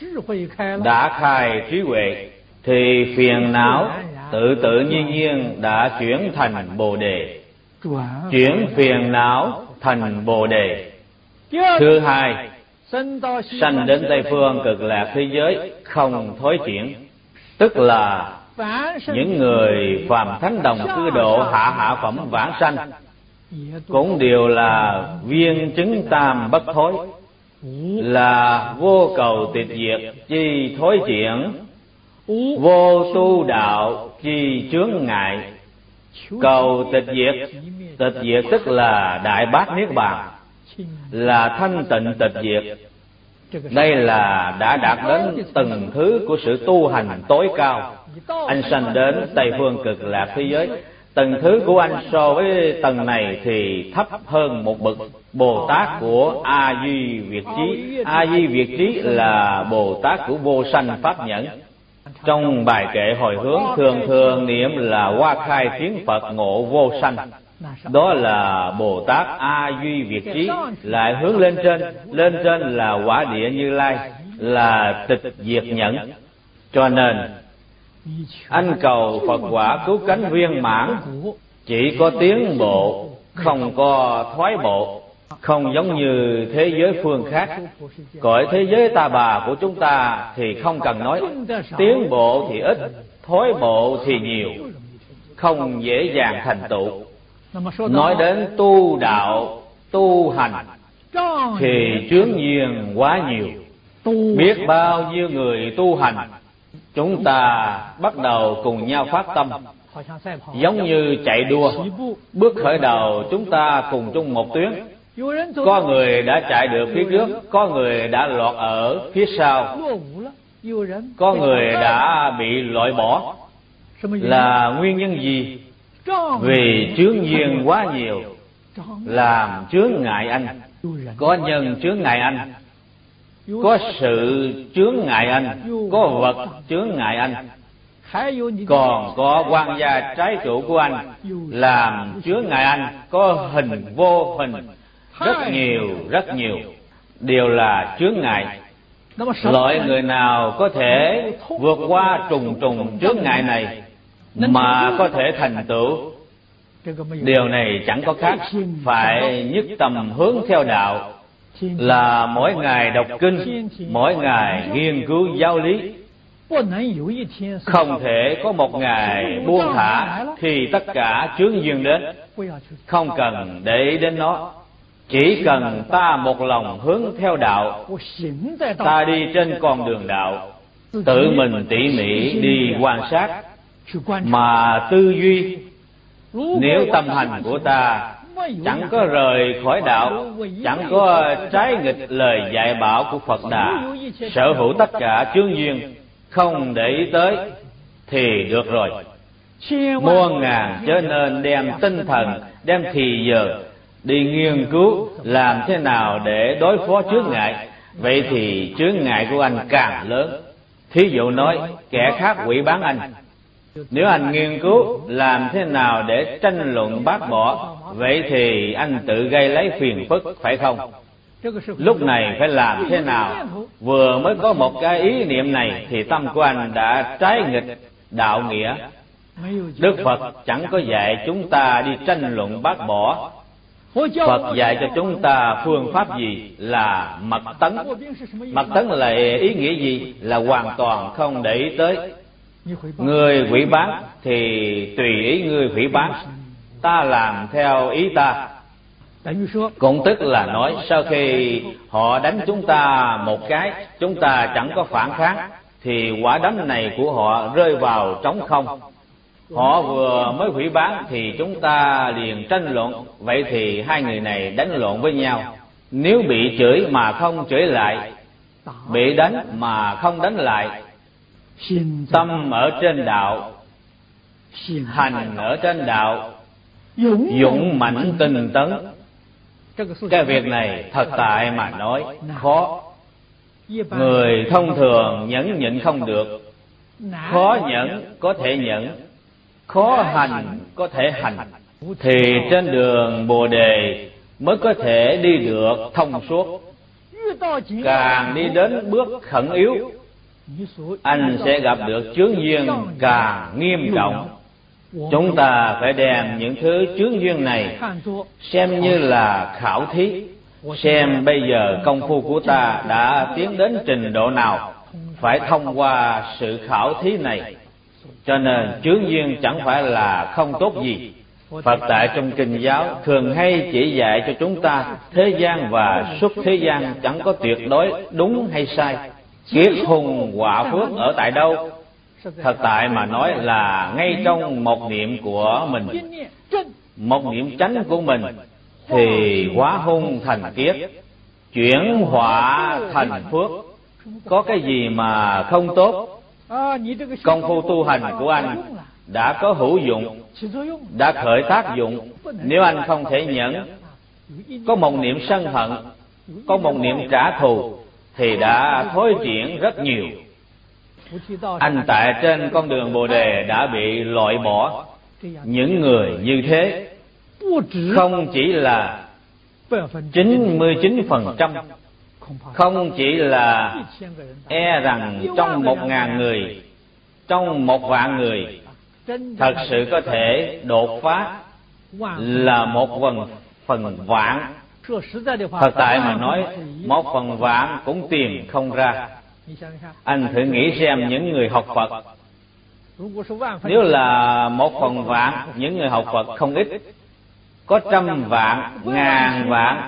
Speaker 1: đã khai trí huệ, thì phiền não tự tự nhiên đã chuyển thành Bồ Đề. Chuyển phiền não thành Bồ Đề. Thứ hai, sanh đến Tây Phương Cực Lạc thế giới không thối chuyển, tức là những người phàm thánh đồng cư độ hạ phẩm vãng sanh cũng đều là viên chứng tam bất thối, là vô cầu tịch diệt chi thối chuyển, vô tu đạo chi chướng ngại. Cầu tịch diệt, tịch diệt tức là đại bát niết bàn, là thanh tịnh tịch diệt. Đây là đã đạt đến từng thứ của sự tu hành tối cao. Anh sanh đến Tây Phương Cực Lạc thế giới, từng thứ của anh so với tầng này thì thấp hơn một bậc. Bồ Tát của A Duy Việt Trí, A Duy Việt Trí là Bồ Tát của vô sanh pháp nhẫn. Trong bài kệ hồi hướng thường thường niệm là Hoa Khai Kiến Phật Ngộ Vô Sanh, đó là Bồ Tát A Duy Việt Trí. Lại hướng lên trên là Quả Địa Như Lai, là tịch diệt nhẫn. Cho nên anh cầu Phật quả cứu cánh viên mãn, chỉ có tiến bộ, không có thoái bộ. Không giống như thế giới phương khác. Cõi thế giới ta bà của chúng ta thì không cần nói, tiến bộ thì ít, thoái bộ thì nhiều, không dễ dàng thành tựu. Nói đến tu đạo, tu hành thì chướng duyên quá nhiều. Biết bao nhiêu người tu hành, chúng ta bắt đầu cùng nhau phát tâm, giống như chạy đua. Bước khởi đầu chúng ta cùng chung một tuyến. Có người đã chạy được phía trước, có người đã lọt ở phía sau, có người đã bị loại bỏ. Là nguyên nhân gì? Vì chướng duyên quá nhiều, làm chướng ngại anh. Có nhân chướng ngại anh, có sự chướng ngại anh, có vật chướng ngại anh, còn có quan gia trái chủ của anh làm chướng ngại anh. Có hình vô hình, rất nhiều đều là chướng ngại. Loại người nào có thể vượt qua trùng chướng ngại này mà có thể thành tựu, điều này chẳng có khác phải nhất tâm hướng theo đạo, là mỗi ngày đọc kinh, mỗi ngày nghiên cứu giáo lý. Không thể có một ngày buông thả thì tất cả chướng duyên đến, không cần để ý đến nó. Chỉ cần ta một lòng hướng theo đạo, ta đi trên con đường đạo, tự mình tỉ mỉ đi quan sát mà tư duy. Nếu tâm hành của ta chẳng có rời khỏi đạo, chẳng có trái nghịch lời dạy bảo của Phật Đà, sở hữu tất cả chướng duyên, không để ý tới thì được rồi. Muôn ngàn chớ nên đem tinh thần, đem thì giờ đi nghiên cứu làm thế nào để đối phó chướng ngại. Vậy thì chướng ngại của anh càng lớn. Thí dụ nói kẻ khác quỷ bán anh, nếu anh nghiên cứu làm thế nào để tranh luận bác bỏ, vậy thì anh tự gây lấy phiền phức, phải không? Lúc này phải làm thế nào? Vừa mới có một cái ý niệm này thì tâm của anh đã trái nghịch đạo nghĩa. Đức Phật chẳng có dạy chúng ta đi tranh luận bác bỏ, Phật dạy cho chúng ta phương pháp gì là mật tấn. Mật tấn là ý nghĩa gì? Là hoàn toàn không để ý tới. Người hủy bán thì tùy ý người hủy bán, ta làm theo ý ta. Cũng tức là nói sau khi họ đánh chúng ta một cái, chúng ta chẳng có phản kháng, thì quả đánh này của họ rơi vào trống không. Họ vừa mới hủy bán thì chúng ta liền tranh luận, vậy thì hai người này đánh lộn với nhau. Nếu bị chửi mà không chửi lại, bị đánh mà không đánh lại, tâm ở trên đạo, hành ở trên đạo, dũng mãnh tinh tấn. Cái việc này thật tại mà nói khó. Người thông thường nhẫn nhịn không được, khó nhẫn có thể nhẫn, khó hành có thể hành, thì trên đường Bồ Đề mới có thể đi được thông suốt. Càng đi đến bước khẩn yếu, anh sẽ gặp được chướng duyên càng nghiêm trọng. Chúng ta phải đem những thứ chướng duyên này xem như là khảo thí, xem bây giờ công phu của ta đã tiến đến trình độ nào, phải thông qua sự khảo thí này. Cho nên chướng duyên chẳng phải là không tốt gì. Phật tại trong kinh giáo thường hay chỉ dạy cho chúng ta thế gian và xuất thế gian chẳng có tuyệt đối đúng hay sai. Kiết hùng quả phước ở tại đâu? Thật tại mà nói là ngay trong một niệm của mình, một niệm chánh của mình, thì hóa hung thành kiết, chuyển họa thành phước. Có cái gì mà không tốt? Công phu tu hành của anh đã có hữu dụng, đã khởi tác dụng. Nếu anh không thể nhẫn, có một niệm sân hận, có một niệm trả thù, thì đã thối chuyển rất nhiều. Anh tại trên con đường Bồ Đề đã bị loại bỏ. Những người như thế không chỉ là 99%, không chỉ là e rằng trong 1.000 người, trong 1.000.000 người, thật sự có thể đột phá là 1/1000. Thật tại mà nói, 1/1000 cũng tìm không ra. Anh thử nghĩ xem những người học Phật, nếu là 1/1000, những người học Phật không ít, có 100.000.000, 1000.000.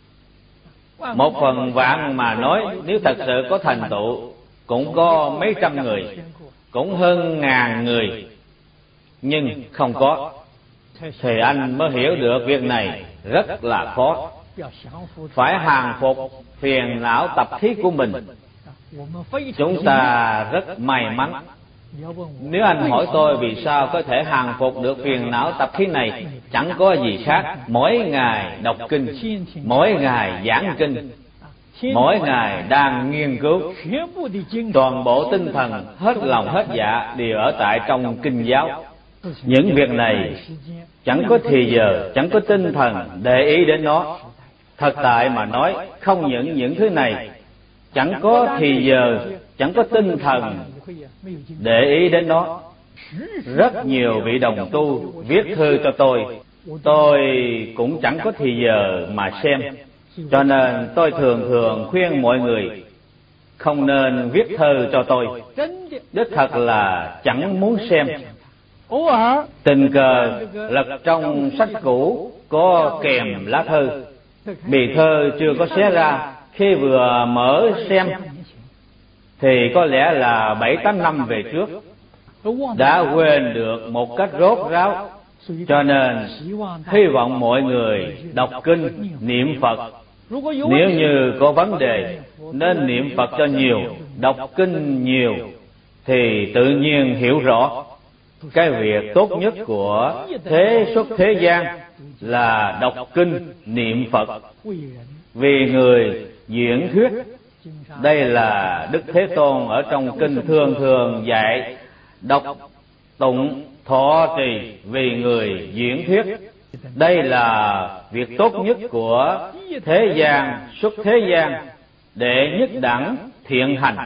Speaker 1: 1/1000 mà nói, nếu thật sự có thành tựu, cũng có mấy trăm người, cũng hơn 1000 người, nhưng không có, thì anh mới hiểu được việc này rất là khó. Phải hàng phục phiền não tập khí của mình. Chúng ta rất may mắn. Nếu anh hỏi tôi vì sao có thể hàng phục được phiền não tập khí này, chẳng có gì khác, mỗi ngày đọc kinh, mỗi ngày giảng kinh, mỗi ngày đang nghiên cứu, toàn bộ tinh thần hết lòng hết dạ đều ở tại trong kinh giáo. Những việc này chẳng có thì giờ, chẳng có tinh thần để ý đến nó. Thật tại mà nói, không những thứ này, chẳng có thì giờ, chẳng có tinh thần để ý đến nó. Rất nhiều vị đồng tu viết thư cho tôi cũng chẳng có thì giờ mà xem. Cho nên tôi thường khuyên mọi người không nên viết thư cho tôi. Đích thật là chẳng muốn xem. Tình cờ lật trong sách cũ có kèm lá thư, bì thơ chưa có xé ra, khi vừa mở xem thì có lẽ là 7-8 năm về trước, đã quên được một cách rốt ráo. Cho nên hy vọng mọi người đọc kinh, niệm Phật. Nếu như có vấn đề, nên niệm Phật cho nhiều, đọc kinh nhiều, thì tự nhiên hiểu rõ. Cái việc tốt nhất của thế xuất thế gian là đọc kinh, niệm Phật, vì người diễn thuyết. Đây là Đức Thế Tôn ở trong kinh thường dạy đọc tụng thọ trì vì người diễn thuyết. Đây là việc tốt nhất của thế gian xuất thế gian, để nhất đẳng thiện hành,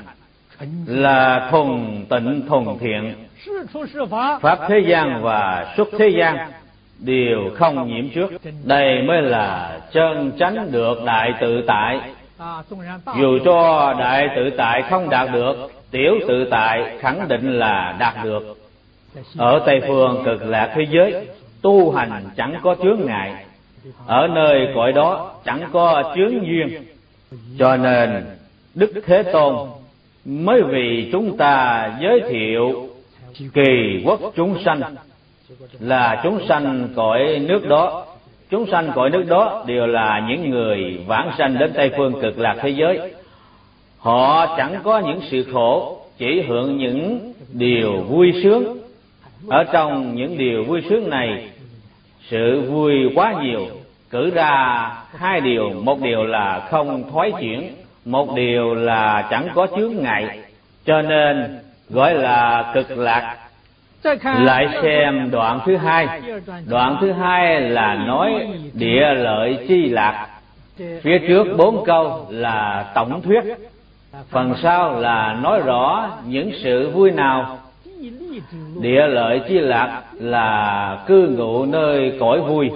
Speaker 1: là thuần tịnh thuần thiện. Pháp thế gian và xuất thế gian đều không nhiễm trước. Đây mới là chân chánh được đại tự tại. Dù cho đại tự tại không đạt được, tiểu tự tại khẳng định là đạt được. Ở Tây phương Cực Lạc thế giới, tu hành chẳng có chướng ngại. Ở nơi cõi đó chẳng có chướng duyên. Cho nên Đức Thế Tôn mới vì chúng ta giới thiệu kỳ quốc chúng sanh, là chúng sanh cõi nước đó. Chúng sanh cõi nước đó đều là những người vãng sanh đến Tây phương Cực Lạc thế giới. Họ chẳng có những sự khổ, chỉ hưởng những điều vui sướng. Ở trong những điều vui sướng này, sự vui quá nhiều, cử ra hai điều. Một điều là không thoái chuyển, một điều là chẳng có chướng ngại, cho nên gọi là cực lạc. Lại xem đoạn thứ hai. Đoạn thứ hai là nói địa lợi chi lạc. Phía trước 4 câu là tổng thuyết, phần sau là nói rõ những sự vui nào. Địa lợi chi lạc là cư ngụ nơi cõi vui,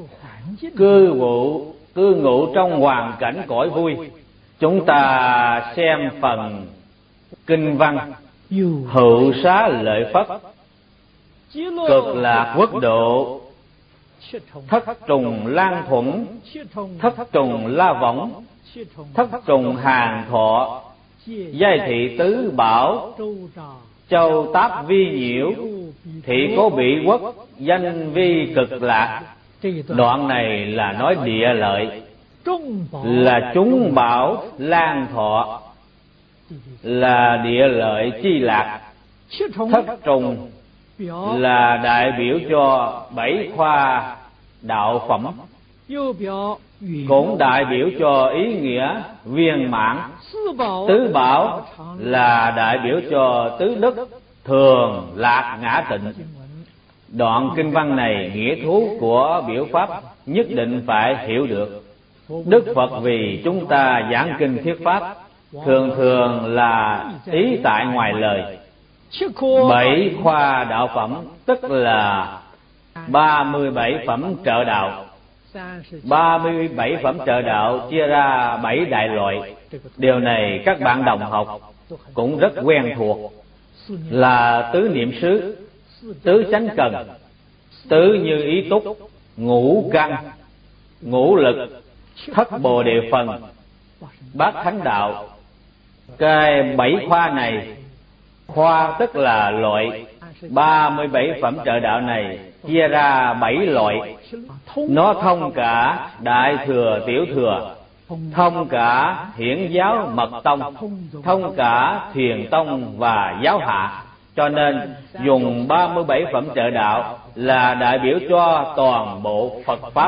Speaker 1: cư ngụ trong hoàn cảnh cõi vui. Chúng ta xem phần kinh văn Hữu Xá Lợi Phất, Cực Lạc Quốc Độ, Thất Trùng Lan Thuẫn, Thất Trùng La Võng, Thất Trùng Hàng Thọ, Giai Thị Tứ Bảo, Châu Táp Vi Nhiễu, Thị Cố Bị Quốc, Danh Vi Cực Lạc. Đoạn này là nói địa lợi, là chúng bảo lan thọ, là địa lợi chi lạc. Thất trùng là đại biểu cho 7 khoa đạo phẩm, cũng đại biểu cho ý nghĩa viên mãn. Tứ bảo là đại biểu cho tứ đức thường lạc ngã tịnh. Đoạn kinh văn này nghĩa thú của biểu pháp nhất định phải hiểu được. Đức Phật vì chúng ta giảng kinh thuyết pháp, thường là ý tại ngoài lời. 7 khoa đạo phẩm tức là 37 phẩm trợ đạo. 37 phẩm trợ đạo chia ra 7 đại loại. Điều này các bạn đồng học cũng rất quen thuộc, là tứ niệm xứ, tứ chánh cần, tứ như ý túc, ngũ căn, ngũ lực, thất bồ đề phần, bát thánh đạo. Cái 7 khoa này, khoa tức là loại, 37 phẩm trợ đạo này chia ra 7 loại. Nó thông cả đại thừa tiểu thừa, thông cả hiển giáo mật tông, thông cả thiền tông và giáo hạ. Cho nên dùng 37 phẩm trợ đạo là đại biểu cho toàn bộ Phật Pháp.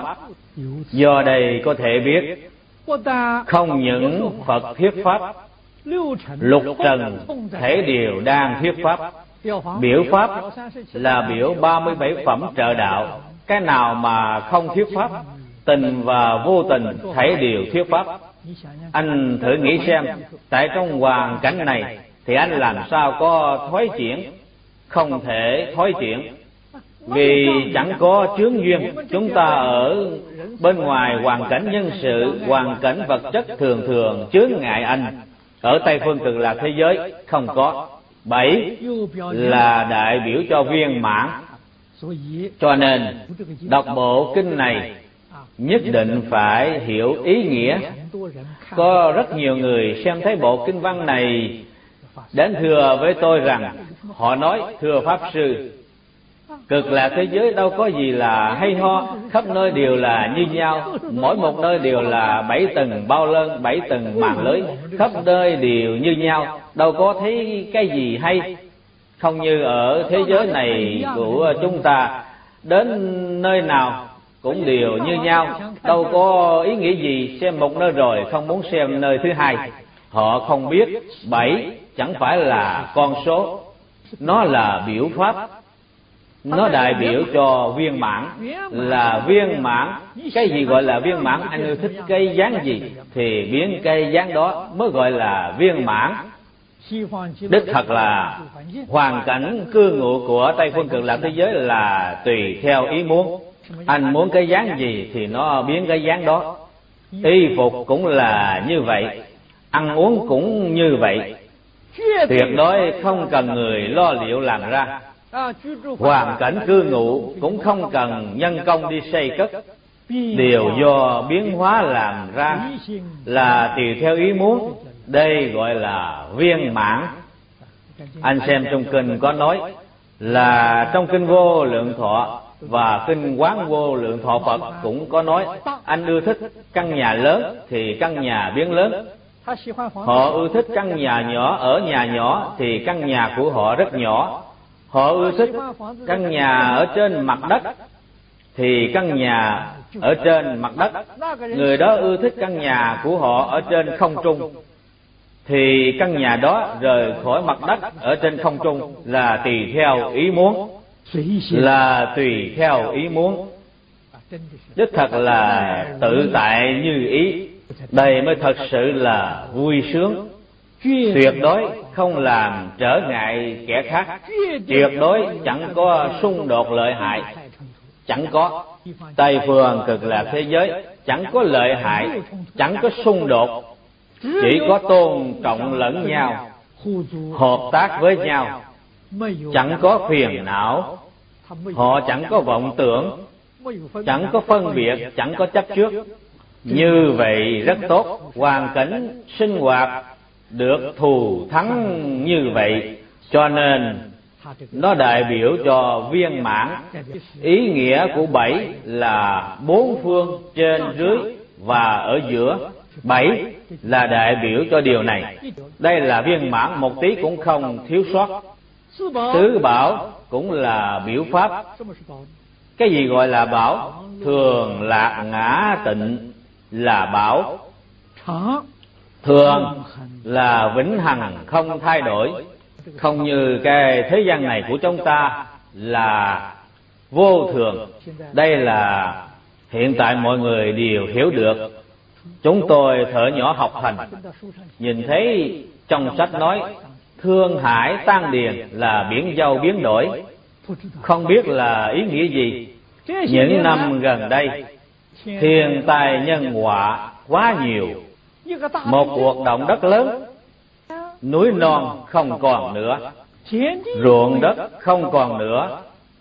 Speaker 1: Do đây có thể biết, không những Phật thuyết Pháp, lục trần thể đều đang thuyết Pháp. Biểu Pháp là biểu 37 phẩm trợ đạo. Cái nào mà không thuyết Pháp, tình và vô tình thể đều thuyết Pháp. Anh thử nghĩ xem, tại trong hoàn cảnh này thì anh làm sao có thoái chuyển? Không thể thoái chuyển, vì chẳng có chướng duyên. Chúng ta ở bên ngoài hoàn cảnh nhân sự, hoàn cảnh vật chất thường chướng ngại anh. Ở Tây phương Cực Lạc thế giới không có. 7 là đại biểu cho viên mãn. Cho nên đọc bộ kinh này nhất định phải hiểu ý nghĩa. Có rất nhiều người xem thấy bộ kinh văn này đến thưa với tôi rằng, họ nói: thưa Pháp Sư, Cực Lạc thế giới đâu có gì là hay ho, khắp nơi đều là như nhau, mỗi một nơi đều là 7 tầng bao lơn, 7 tầng màn lưới, khắp nơi đều như nhau, đâu có thấy cái gì hay. Không như ở thế giới này của chúng ta, đến nơi nào cũng đều như nhau, đâu có ý nghĩa gì xem một nơi rồi không muốn xem nơi thứ hai. Họ không biết 7 chẳng phải là con số, nó là biểu pháp, nó đại biểu cho viên mãn, là viên mãn. Cái gì gọi là viên mãn? Anh yêu thích cây dáng gì thì biến cây dáng đó mới gọi là viên mãn. Đích thật là hoàn cảnh cư ngụ của Tây phương Cực Lạc thế giới là tùy theo ý muốn. Anh muốn cái dáng gì thì nó biến cái dáng đó. Y phục cũng là như vậy, ăn uống cũng như vậy, tuyệt đối không cần người lo liệu làm ra. Hoàn cảnh cư ngụ cũng không cần nhân công đi xây cất, đều do biến hóa làm ra, là tùy theo ý muốn. Đây gọi là viên mãn. Anh xem trong kinh có nói là trong kinh Vô Lượng Thọ và kinh Quán Vô Lượng Thọ Phật cũng có nói, anh ưa thích căn nhà lớn thì căn nhà biến lớn, họ ưa thích căn nhà nhỏ ở nhà nhỏ thì căn nhà của họ rất nhỏ, họ ưa thích căn nhà ở trên mặt đất thì căn nhà ở trên mặt đất, người đó ưa thích căn nhà của họ ở trên không trung thì căn nhà đó rời khỏi mặt đất ở trên không trung, là tùy theo ý muốn, là tùy theo ý muốn. Đích thật là tự tại như ý. Đây mới thật sự là vui sướng. Tuyệt đối không làm trở ngại kẻ khác, tuyệt đối chẳng có xung đột lợi hại. Chẳng có. Tây phương Cực Lạc thế giới chẳng có lợi hại, chẳng có xung đột, chỉ có tôn trọng lẫn nhau, hợp tác với nhau, chẳng có phiền não, họ chẳng có vọng tưởng, chẳng có phân biệt, chẳng có chấp trước. Như vậy rất tốt, hoàn cảnh sinh hoạt được thù thắng như vậy, cho nên nó đại biểu cho viên mãn. Ý nghĩa của 7 là 4 phương, trên dưới và ở giữa. 7 là đại biểu cho điều này. Đây là viên mãn, một tí cũng không thiếu sót. Tứ bảo cũng là biểu pháp. Cái gì gọi là bảo? Thường lạc ngã tịnh là bảo. Thường là vĩnh hằng không thay đổi, không như cái thế gian này của chúng ta là vô thường. Đây là hiện tại mọi người đều hiểu được. Chúng tôi thở nhỏ học hành, nhìn thấy trong sách nói thương hải tan điền là biển dâu biến đổi, không biết là ý nghĩa gì. Những năm gần đây thiên tai nhân họa quá nhiều. Một cuộc động đất lớn, núi non không còn nữa, ruộng đất không còn nữa,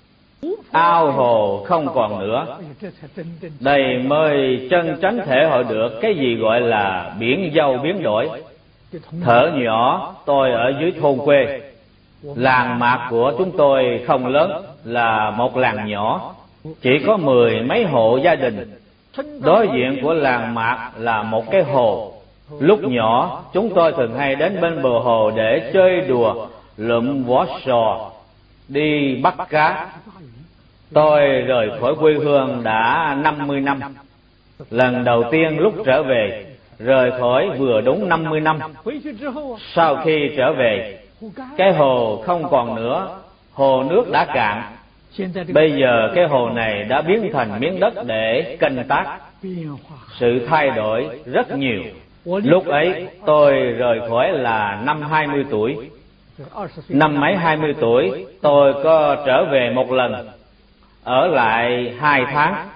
Speaker 1: ao hồ không còn nữa. Đây mới chân chánh thể hội được cái gì gọi là biển dâu biến đổi. Thở nhỏ tôi ở dưới thôn quê, làng mạc của chúng tôi không lớn, là một làng nhỏ, chỉ có 10 mấy hộ gia đình. Đối diện của làng mạc là một cái hồ. Lúc nhỏ chúng tôi thường hay đến bên bờ hồ để chơi đùa, lượm vỏ sò, đi bắt cá. Tôi rời khỏi quê hương đã 50 năm. Lần đầu tiên lúc trở về, rời khỏi vừa đúng 50 năm. Sau khi trở về, cái hồ không còn nữa, hồ nước đã cạn. Bây giờ cái hồ này đã biến thành miếng đất để canh tác. Sự thay đổi rất nhiều. Lúc ấy tôi rời khỏi là năm 20 tuổi. Năm mấy 20 tuổi tôi có trở về một lần, ở lại 2 tháng.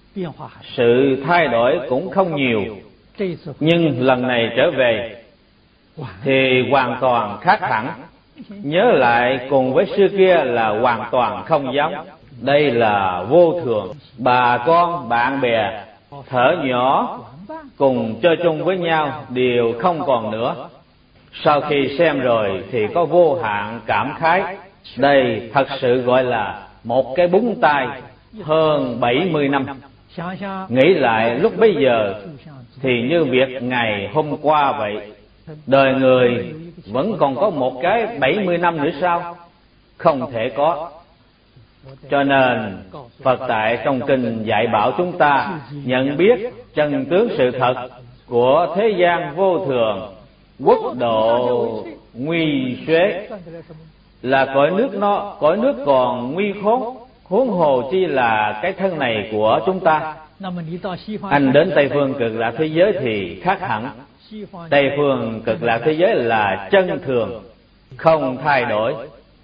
Speaker 1: Sự thay đổi cũng không nhiều, nhưng lần này trở về thì hoàn toàn khác hẳn. Nhớ lại cùng với xưa kia là hoàn toàn không giống. Đây là vô thường. Bà con, bạn bè, thở nhỏ cùng chơi chung với nhau đều không còn nữa. Sau khi xem rồi thì có vô hạn cảm khái. Đây thật sự gọi là một cái búng tay hơn 70 năm. Nghĩ lại lúc bấy giờ thì như việc ngày hôm qua vậy. Đời người vẫn còn có một cái 70 năm nữa sao? Không thể có. Cho nên Phật tại trong kinh dạy bảo chúng ta nhận biết chân tướng sự thật của thế gian vô thường, quốc độ nguy suế, là cõi nước còn nguy khốn, huống hồ chi là cái thân này của chúng ta. Anh đến Tây phương Cực Lạc thế giới thì khác hẳn. Tây phương Cực Lạc thế giới là chân thường, không thay đổi.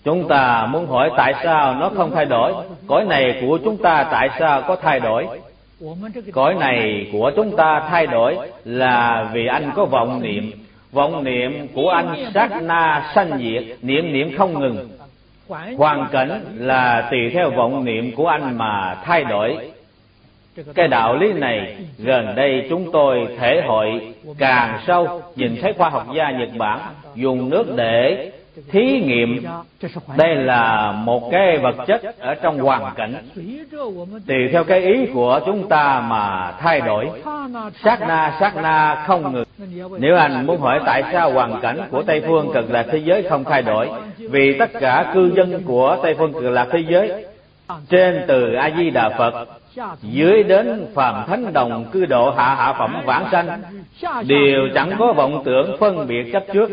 Speaker 1: Chúng ta muốn hỏi tại sao nó không thay đổi? Cõi này của chúng ta tại sao có thay đổi? Cõi này của chúng ta thay đổi là vì anh có vọng niệm. Vọng niệm của anh sát na sanh diệt, niệm niệm không ngừng. Hoàn cảnh là tùy theo vọng niệm của anh mà thay đổi. Cái đạo lý này gần đây chúng tôi thể hội càng sâu. Nhìn thấy khoa học gia Nhật Bản dùng nước để thí nghiệm. Đây là một cái vật chất ở trong hoàn cảnh, tùy theo cái ý của chúng ta mà thay đổi, sát na không ngừng. Nếu anh muốn hỏi tại sao hoàn cảnh của Tây Phương Cực Lạc thế giới không thay đổi, vì tất cả cư dân của Tây Phương Cực Lạc thế giới, trên từ A Di Đà Phật dưới đến phàm thánh đồng cư độ hạ phẩm vãng sanh, đều chẳng có vọng tưởng phân biệt chấp trước.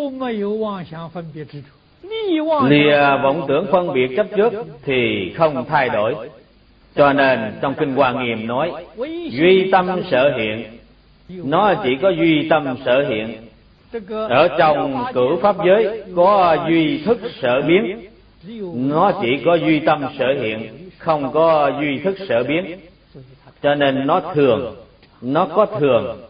Speaker 1: Lìa vọng tưởng phân biệt chấp trước thì không thay đổi. Cho nên trong Kinh Hoa Nghiêm nói duy tâm sở hiện, nó chỉ có duy tâm sở hiện. Ở trong cửu pháp giới có duy thức sở biến, nó chỉ có duy tâm sở hiện, không có duy thức sở biến. Cho nên nó thường, nó có thường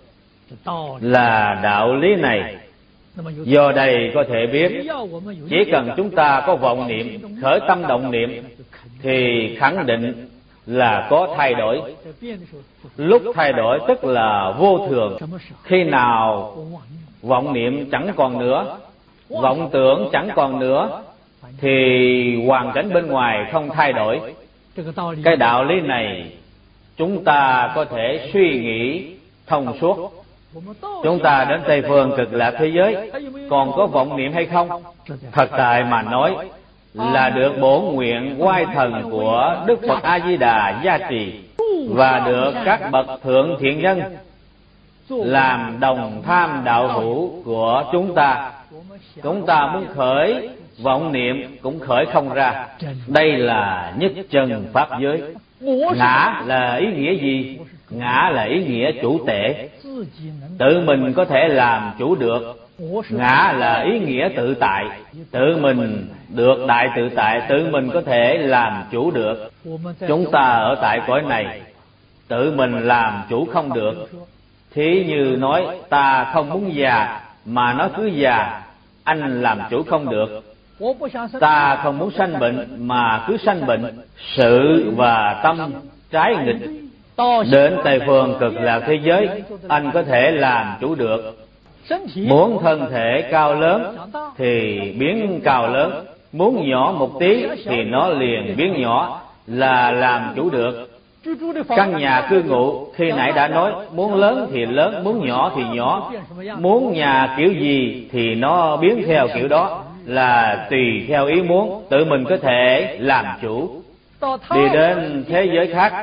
Speaker 1: là đạo lý này. Do đây có thể biết, chỉ cần chúng ta có vọng niệm, khởi tâm động niệm thì khẳng định là có thay đổi. Lúc thay đổi tức là vô thường. Khi nào vọng niệm chẳng còn nữa, vọng tưởng chẳng còn nữa, thì hoàn cảnh bên ngoài không thay đổi. Cái đạo lý này chúng ta có thể suy nghĩ thông suốt. Chúng ta đến Tây Phương Cực Lạc thế giới còn có vọng niệm hay không? Thật tại mà nói là được bổn nguyện oai thần của Đức Phật A Di Đà gia trì, và được các bậc thượng thiện nhân làm đồng tham đạo hữu của chúng ta. Chúng ta muốn khởi vọng niệm cũng khởi không ra. Đây là nhất chân pháp giới. Ngã là ý nghĩa gì? Ngã là ý nghĩa chủ tể, tự mình có thể làm chủ được. Ngã là ý nghĩa tự tại, tự mình được đại tự tại, tự mình có thể làm chủ được. Chúng ta ở tại cõi này tự mình làm chủ không được. Thí như nói ta không muốn già mà nó cứ già, anh làm chủ không được. Ta không muốn sanh bệnh mà cứ sanh bệnh, sự và tâm trái nghịch. Đến Tây Phương Cực Lạc thế giới anh có thể làm chủ được. Muốn thân thể cao lớn thì biến cao lớn, muốn nhỏ một tí thì nó liền biến nhỏ, là làm chủ được. Căn nhà cư ngụ khi nãy đã nói, muốn lớn thì lớn, muốn nhỏ thì nhỏ, muốn nhà kiểu gì thì nó biến theo kiểu đó, là tùy theo ý muốn, tự mình có thể làm chủ. Đi đến thế giới khác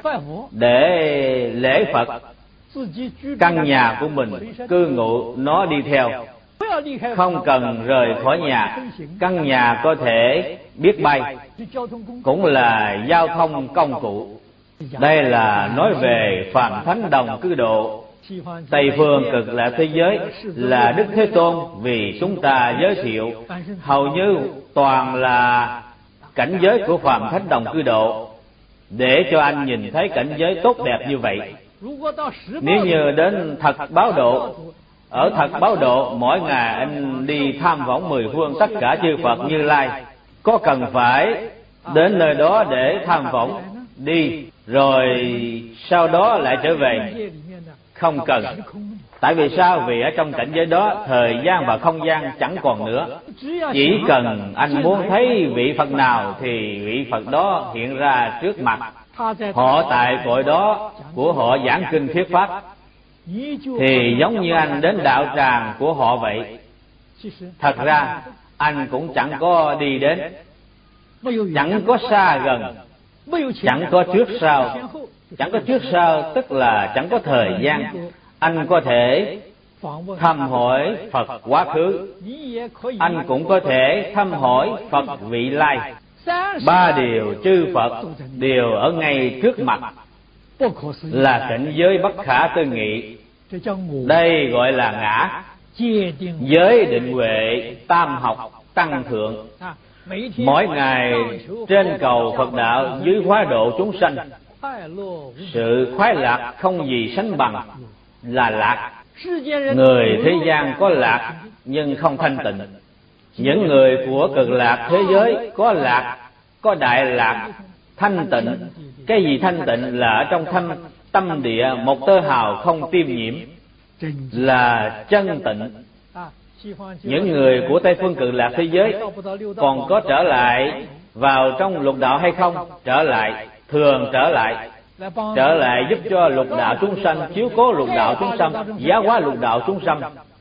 Speaker 1: để lễ Phật, căn nhà của mình cư ngụ nó đi theo, không cần rời khỏi nhà. Căn nhà có thể biết bay, cũng là giao thông công cụ. Đây là nói về phàm thánh đồng cư độ. Tây Phương Cực Lạc thế giới là Đức Thế Tôn vì chúng ta giới thiệu, hầu như toàn là cảnh giới của phàm thánh đồng cư độ, để cho anh nhìn thấy cảnh giới tốt đẹp như vậy. Nếu như đến Thật Báo Độ, ở Thật Báo Độ mỗi ngày anh đi tham võng mười phương tất cả chư Phật Như Lai, có cần phải đến nơi đó để tham võng đi rồi sau đó lại trở về? Không cần. Tại vì sao? Vì ở trong cảnh giới đó thời gian và không gian chẳng còn nữa. Chỉ cần anh muốn thấy vị Phật nào thì vị Phật đó hiện ra trước mặt. Họ tại cõi đó của họ giảng kinh thuyết pháp, thì giống như anh đến đạo tràng của họ vậy. Thật ra anh cũng chẳng có đi đến, chẳng có xa gần, chẳng có trước sau. Chẳng có trước sau tức là chẳng có thời gian. Anh có thể thăm hỏi Phật quá khứ, anh cũng có thể thăm hỏi Phật vị lai. Ba điều chư Phật đều ở ngay trước mặt, là cảnh giới bất khả tư nghị. Đây gọi là ngã. Giới định huệ tam học tăng thượng. Mỗi ngày trên cầu Phật đạo, dưới hóa độ chúng sanh, sự khoái lạc không gì sánh bằng là lạc. Người thế gian có lạc nhưng không thanh tịnh. Những người của Cực Lạc thế giới có lạc, có đại lạc, thanh tịnh. Cái gì thanh tịnh? Là ở trong tâm địa một tơ hào không tiêm nhiễm, là chân tịnh. Những người của Tây phương Cực Lạc thế giới còn có trở lại vào trong lục đạo hay không? Trở lại, thường trở lại giúp cho lục đạo chúng sanh, chiếu cố lục đạo chúng sanh, giáo hóa lục đạo chúng sanh.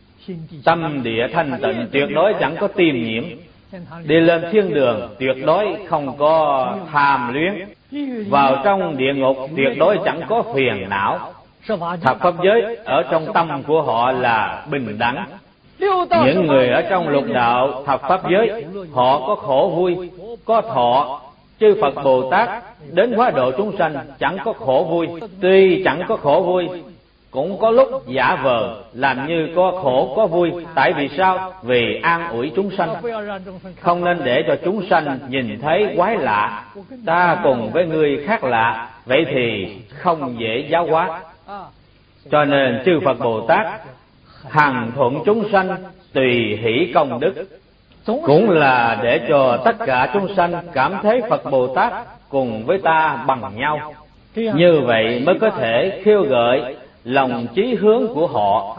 Speaker 1: Tâm địa thanh tịnh, tuyệt đối chẳng có tiêm nhiễm. Đi lên thiên đường tuyệt đối không có tham luyến. Vào trong địa ngục tuyệt đối chẳng có phiền não. Thập pháp giới ở trong tâm của họ là bình đẳng. Những người ở trong lục đạo thập pháp giới, họ có khổ vui, có thọ. Chư Phật Bồ Tát đến hóa độ chúng sanh chẳng có khổ vui. Tuy chẳng có khổ vui, cũng có lúc giả vờ làm như có khổ có vui. Tại vì sao? Vì an ủi chúng sanh, không nên để cho chúng sanh nhìn thấy quái lạ. Ta cùng với người khác lạ, vậy thì không dễ giáo hóa. Cho nên chư Phật Bồ Tát hằng thuận chúng sanh, tùy hỷ công đức, cũng là để cho tất cả chúng sanh cảm thấy Phật Bồ Tát cùng với ta bằng nhau. Như vậy mới có thể khiêu gợi lòng chí hướng của họ.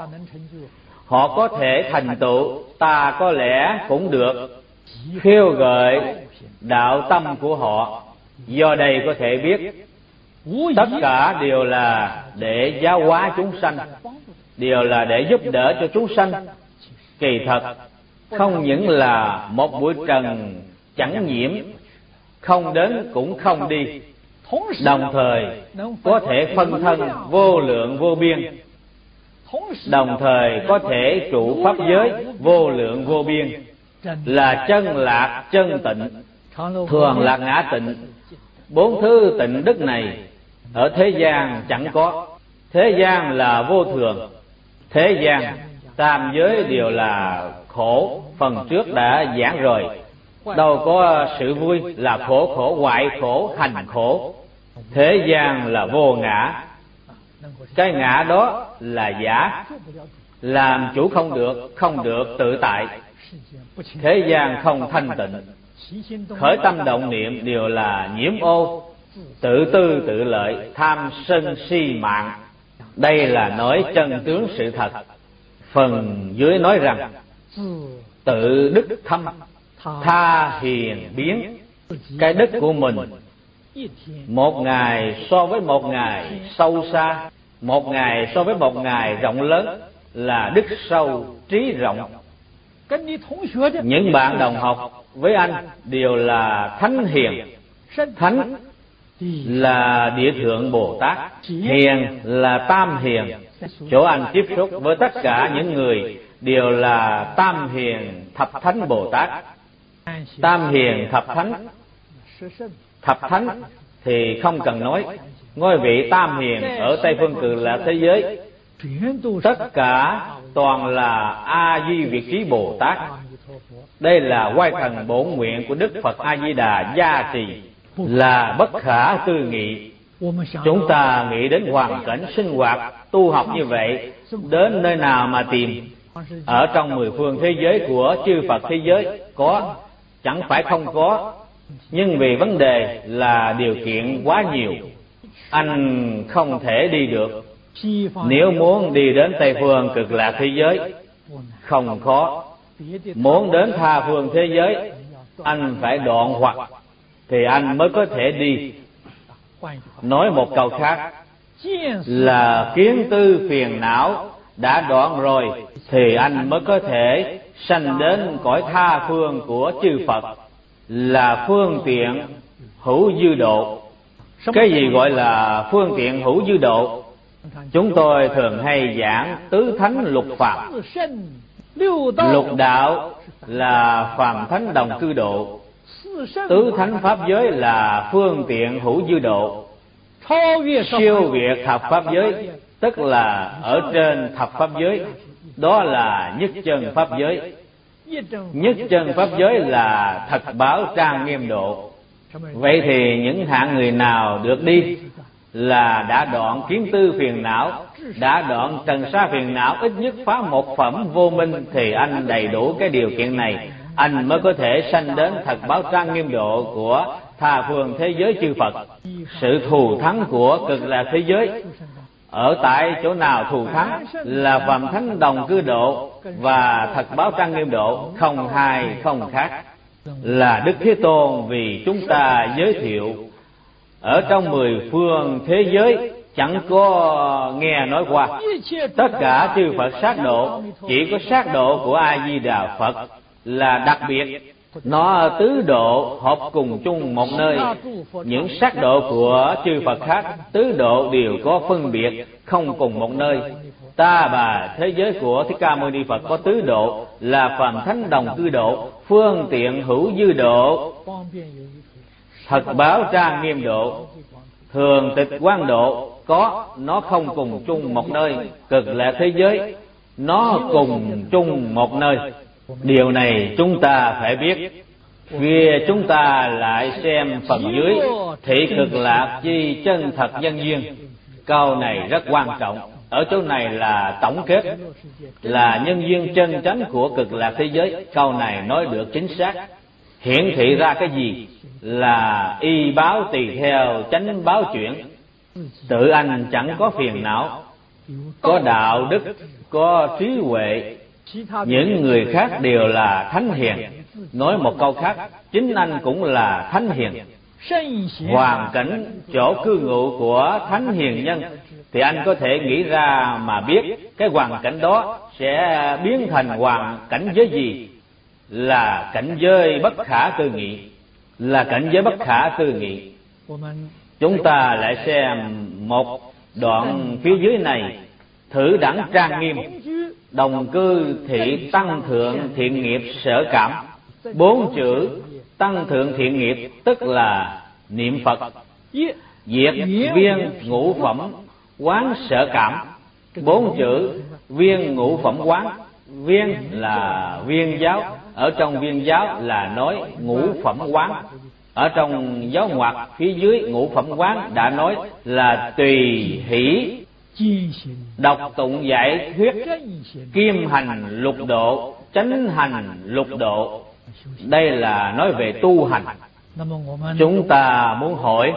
Speaker 1: Họ có thể thành tựu, ta có lẽ cũng được. Khiêu gợi đạo tâm của họ. Do đây có thể biết tất cả đều là để giáo hóa chúng sanh, đều là để giúp đỡ cho chúng sanh. Kỳ thật không những là một bụi trần chẳng nhiễm, không đến cũng không đi, đồng thời có thể phân thân vô lượng vô biên, đồng thời có thể trụ pháp giới vô lượng vô biên, là chân lạc chân tịnh, thường lạc ngã tịnh. Bốn thứ tịnh đức này ở thế gian chẳng có. Thế gian là vô thường. Thế gian tam giới đều là khổ, phần trước đã giảng rồi. Đâu có sự vui, là khổ, hoại khổ, hành khổ. Thế gian là vô ngã. Cái ngã đó là giả, làm chủ không được tự tại. Thế gian không thanh tịnh, khởi tâm động niệm đều là nhiễm ô, tự tư tự lợi, tham sân si mạng. Đây là nói chân tướng sự thật. Phần dưới nói rằng tự đức thâm, tha hiền biến. Cái đức của mình một ngày so với một ngày sâu xa, một ngày so với một ngày rộng lớn, là đức sâu trí rộng. Những bạn đồng học với anh đều là thánh hiền. Thánh là địa thượng Bồ Tát, hiền là tam hiền. Chỗ anh tiếp xúc với tất cả những người đều là tam hiền thập thánh Bồ Tát. Tam hiền thập thánh, thập thánh thì không cần nói. Ngôi vị tam hiền ở Tây phương Cực Lạc thế giới, tất cả toàn là A Di Việt Trí Bồ Tát. Đây là oai thần bổn nguyện của Đức Phật A Di Đà gia trì, là bất khả tư nghị. Chúng ta nghĩ đến hoàn cảnh sinh hoạt tu học như vậy, đến nơi nào mà tìm? Ở trong mười phương thế giới của chư Phật thế giới có, chẳng phải không có. Nhưng vì vấn đề là điều kiện quá nhiều, anh không thể đi được. Nếu muốn đi đến Tây phương Cực Lạc thế giới không khó. Muốn đến tha phương thế giới, anh phải đoạn hoặc thì anh mới có thể đi. Nói một câu khác là kiến tư phiền não đã đoạn rồi thì anh mới có thể sanh đến cõi tha phương của chư Phật, là phương tiện hữu dư độ. Cái gì gọi là phương tiện hữu dư độ? Chúng tôi thường hay giảng tứ thánh lục phạm. Lục đạo là phàm thánh đồng cư độ, tứ thánh pháp giới là phương tiện hữu dư độ. Siêu việt thập pháp giới, tức là ở trên thập pháp giới, đó là nhất chân pháp giới. Nhất chân pháp giới là thật báo trang nghiêm độ. Vậy thì những hạng người nào được đi là đã đoạn kiến tư phiền não, đã đoạn trần sa phiền não, ít nhất phá một phẩm vô minh, thì anh đầy đủ cái điều kiện này, anh mới có thể sanh đến thật báo trang nghiêm độ của tha phương thế giới chư Phật. Sự thù thắng của cực lạc thế giới ở tại chỗ nào? Thù thắng là Phạm Thánh Đồng Cư Độ và thật báo trang nghiêm độ, không hai không khác. Là Đức Thế Tôn vì chúng ta giới thiệu ở trong 10 phương thế giới chẳng có nghe nói qua. Tất cả chư Phật sát độ, chỉ có sát độ của A Di Đà Phật là đặc biệt, nó tứ độ hợp cùng chung một nơi. Những sát độ của chư Phật khác tứ độ đều có phân biệt, không cùng một nơi. Ta bà thế giới của Thích Ca Mâu Ni Phật có tứ độ là Phạm Thánh Đồng Cư Độ, Phương Tiện Hữu Dư Độ, Thật Báo Trang Nghiêm Độ, Thường Tịch Quang Độ. Có, nó không cùng chung một nơi. Cực lạc thế giới nó cùng chung một nơi. Điều này chúng ta phải biết. Vì chúng ta lại xem phần dưới thị cực lạc chi chân thật nhân duyên. Câu này rất quan trọng. Ở chỗ này là tổng kết, là nhân duyên chân chánh của cực lạc thế giới. Câu này nói được chính xác. Hiển thị ra cái gì? Là y báo tùy theo chánh báo chuyển. Tự anh chẳng có phiền não, có đạo đức, có trí huệ. Những người khác đều là thánh hiền. Nói một câu khác, chính anh cũng là thánh hiền. Hoàn cảnh chỗ cư ngụ của thánh hiền nhân thì anh có thể nghĩ ra mà biết cái hoàn cảnh đó sẽ biến thành hoàn cảnh giới gì. Là cảnh giới bất khả tư nghị. Là cảnh giới bất khả tư nghị. Chúng ta lại xem một đoạn phía dưới này. Thử đẳng trang nghiêm, đồng cư thị tăng thượng thiện nghiệp sở cảm. 4 chữ tăng thượng thiện nghiệp tức là niệm Phật, diệt viên ngũ phẩm quán sở cảm. 4 chữ viên ngũ phẩm quán. Viên là viên giáo, ở trong viên giáo là nói ngũ phẩm quán. Ở trong giáo ngoặc phía dưới ngũ phẩm quán đã nói là tùy hỷ đọc tụng giải thuyết, kim hành lục độ, chánh hành lục độ. Đây là nói về tu hành. Chúng ta muốn hỏi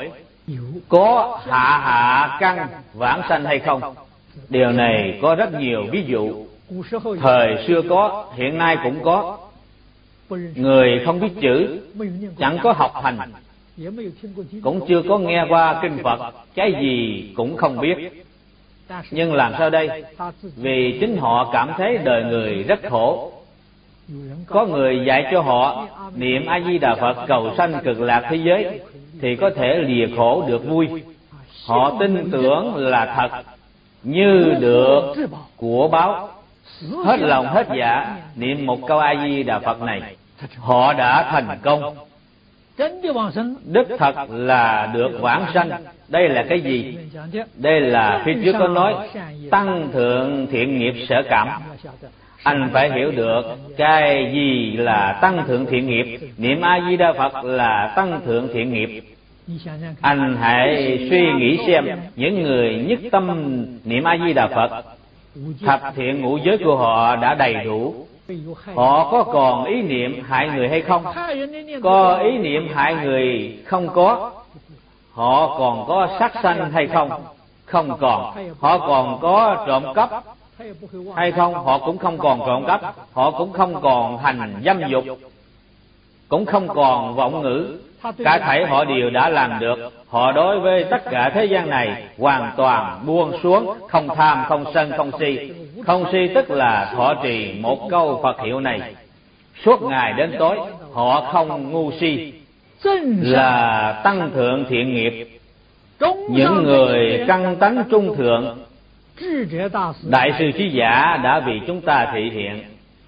Speaker 1: có hạ căn vãng sanh hay không? Điều này có rất nhiều ví dụ. Thời xưa có, hiện nay cũng có. Người không biết chữ, chẳng có học hành, cũng chưa có nghe qua kinh Phật, cái gì cũng không biết. Nhưng làm sao đây? Vì chính họ cảm thấy đời người rất khổ. Có người dạy cho họ niệm A Di Đà Phật cầu sanh cực lạc thế giới thì có thể lìa khổ được vui. Họ tin tưởng là thật, như được của báo. Hết lòng hết dạ niệm một câu A Di Đà Phật này, họ đã thành công. Đức thật là được vãng sanh. Đây là cái gì? Đây là phía trước có nói tăng thượng thiện nghiệp sở cảm. Anh phải hiểu được cái gì là tăng thượng thiện nghiệp. Niệm A Di Đà Phật là tăng thượng thiện nghiệp. Anh hãy suy nghĩ xem, những người nhất tâm niệm A Di Đà Phật, thập thiện ngũ giới của họ đã đầy đủ. Họ có còn ý niệm hại người hay không? Có ý niệm hại người không có. Họ còn có sát sanh hay không? Không còn. Họ còn có trộm cắp hay không? Họ cũng không còn trộm cắp. Họ cũng không còn hành dâm dục, cũng không còn vọng ngữ. Cả thảy họ đều đã làm được. Họ đối với tất cả thế gian này hoàn toàn buông xuống, không tham, không sân, không si. Không si tức là thọ trì một câu Phật hiệu này suốt ngày đến tối. Họ không ngu si, là tăng thượng thiện nghiệp. Những người căn tánh trung thượng, Đại sư Trí Giả đã vì chúng ta thị hiện,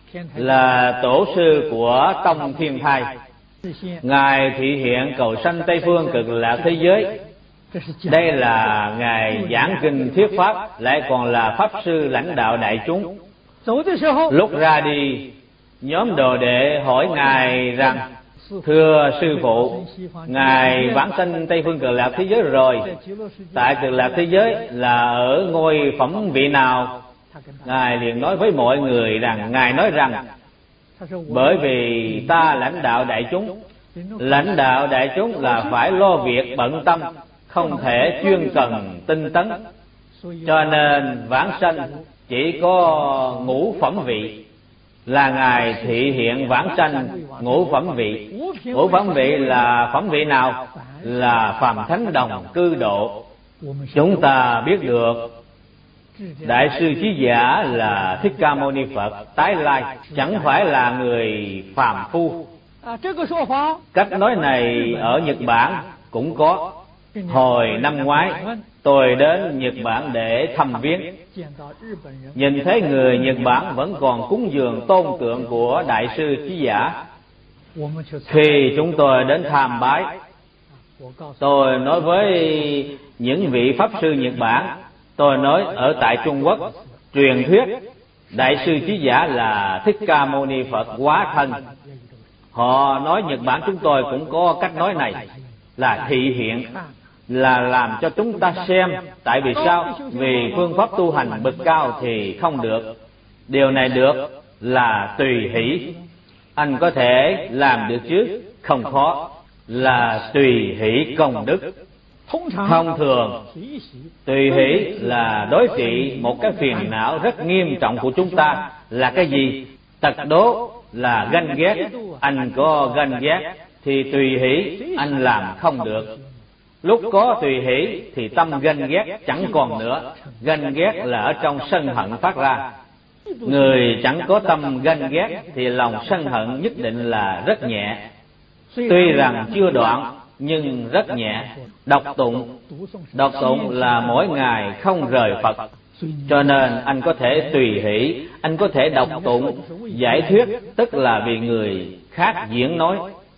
Speaker 1: là tổ sư của tông Thiên Thai. Ngài thị hiện cầu sanh Tây Phương cực lạc thế giới. Đây là Ngài giảng kinh thuyết pháp, lại còn là pháp sư lãnh đạo đại chúng. Lúc ra đi Nhóm đồ đệ hỏi Ngài rằng: thưa sư phụ, Ngài vãng sanh Tây phương Cực Lạc thế giới rồi, tại Cực Lạc thế giới là ở ngôi phẩm vị nào? Ngài liền nói với mọi người rằng: Ngài nói rằng bởi vì ta lãnh đạo đại chúng. Lãnh đạo đại chúng là phải lo việc bận tâm, không thể chuyên cần tinh tấn, cho nên vãng sanh chỉ có ngũ phẩm vị, là Ngài thị hiện vãng sanh ngũ phẩm vị. Ngũ phẩm vị là phẩm vị nào? Là phàm thánh đồng cư độ. Chúng ta biết được Đại sư Chí Giả là Thích Ca Mâu Ni Phật tái lai, chẳng phải là người phàm phu. Cách nói này ở Nhật Bản cũng có. Hồi năm ngoái tôi đến Nhật Bản để thăm viếng, nhìn thấy người Nhật Bản vẫn còn cúng dường tôn tượng của Đại sư Chí Giả. Khi chúng tôi đến tham bái, tôi nói với những vị pháp sư Nhật Bản, tôi nói ở tại Trung Quốc truyền thuyết Đại sư Chí Giả là Thích Ca Mâu Ni Phật hóa thân. Họ nói Nhật Bản chúng tôi cũng có cách nói này, là thị hiện, là làm cho chúng ta xem. Tại vì sao? Vì phương pháp tu hành bậc cao thì không được. Điều này được là tùy hỷ. Anh có thể làm được chứ? Không khó, là tùy hỷ công đức. Thông thường tùy hỷ là đối trị một cái phiền não rất nghiêm trọng của chúng ta là cái gì? Tật đố là ganh ghét. Anh có ganh ghét thì tùy hỷ anh làm không được. Lúc có tùy hỷ thì tâm ganh ghét chẳng còn nữa. Ganh ghét là ở trong sân hận phát ra. Người chẳng có tâm ganh ghét thì lòng sân hận nhất định là rất nhẹ. Tuy rằng chưa đoạn nhưng rất nhẹ. Đọc tụng là mỗi ngày không rời Phật, cho nên anh có thể tùy hỷ, anh có thể đọc tụng giải thuyết, tức là vì người khác diễn nói.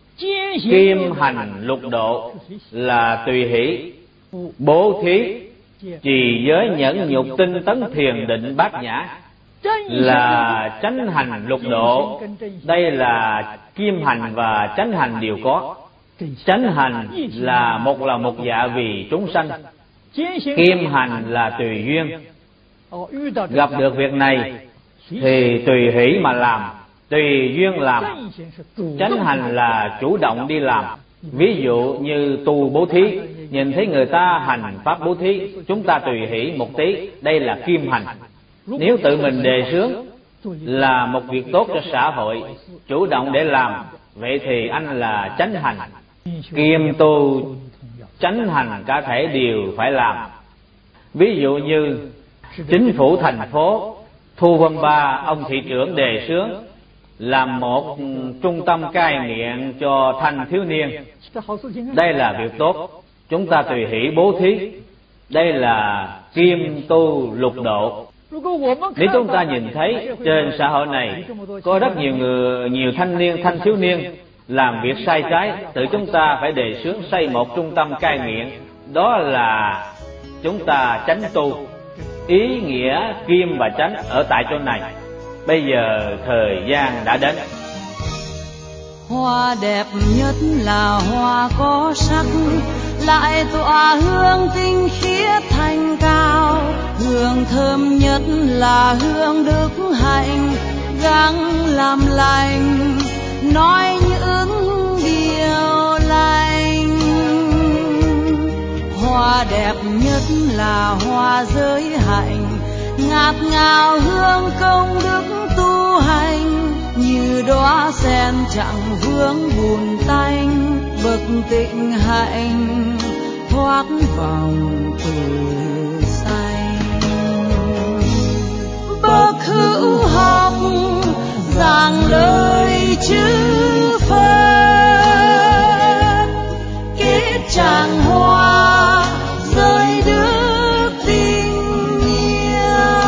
Speaker 1: Kim hành lục độ là tùy hỷ. Bố thí, trì giới nhẫn nhục tinh tấn thiền định bát nhã là chánh hành lục độ. Đây là kim hành và chánh hành đều có. Chánh hành là một dạ vì chúng sanh. Kim hành là tùy duyên. Gặp được việc này thì tùy hỷ mà làm, tùy duyên làm. Chánh hành là chủ động đi làm. Ví dụ như tu bố thí, nhìn thấy người ta hành pháp bố thí, chúng ta tùy hỷ một tí, đây là kim hành. Nếu tự mình đề xướng là một việc tốt cho xã hội, chủ động để làm, vậy thì anh là chánh hành. Kiêm tu chánh hành cả thể đều phải làm. Ví dụ như chính phủ thành phố Thu Vân Ba, ông thị trưởng đề xướng làm một trung tâm cai nghiện cho thanh thiếu niên. Đây là việc tốt, chúng ta tùy hỷ bố thí. Đây là kim tu lục độ. Nếu chúng ta nhìn thấy trên xã hội này có rất nhiều thanh niên, thanh thiếu niên làm việc sai trái, tự chúng ta phải đề xướng xây một trung tâm cai nghiện. Đó là chúng ta chánh tu. Ý nghĩa kim và chánh ở tại chỗ này. Bây giờ thời gian đã đến.
Speaker 2: Hoa đẹp nhất là hoa có sắc, lại tỏa hương tinh khiết thanh cao. Hương thơm nhất là hương đức hạnh, gắng làm lành, nói những điều lành. Hoa đẹp nhất là hoa giới hạnh, ngát ngào hương công đức tu hành. Như đóa sen chẳng vướng bùn tanh, bậc tịnh hạnh thoát vòng tử sanh. Bậc hữu học giảng lời chữ Phật, kết tràng hoa rơi đức tình yêu.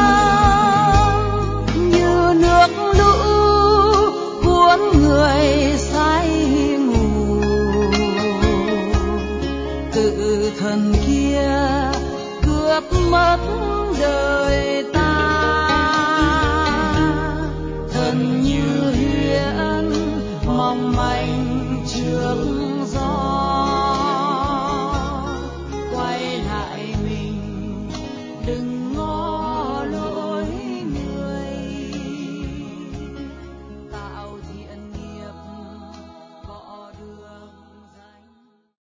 Speaker 2: Như nước lũ cuốn người say ngủ, tự thần kia cướp mất đời ta.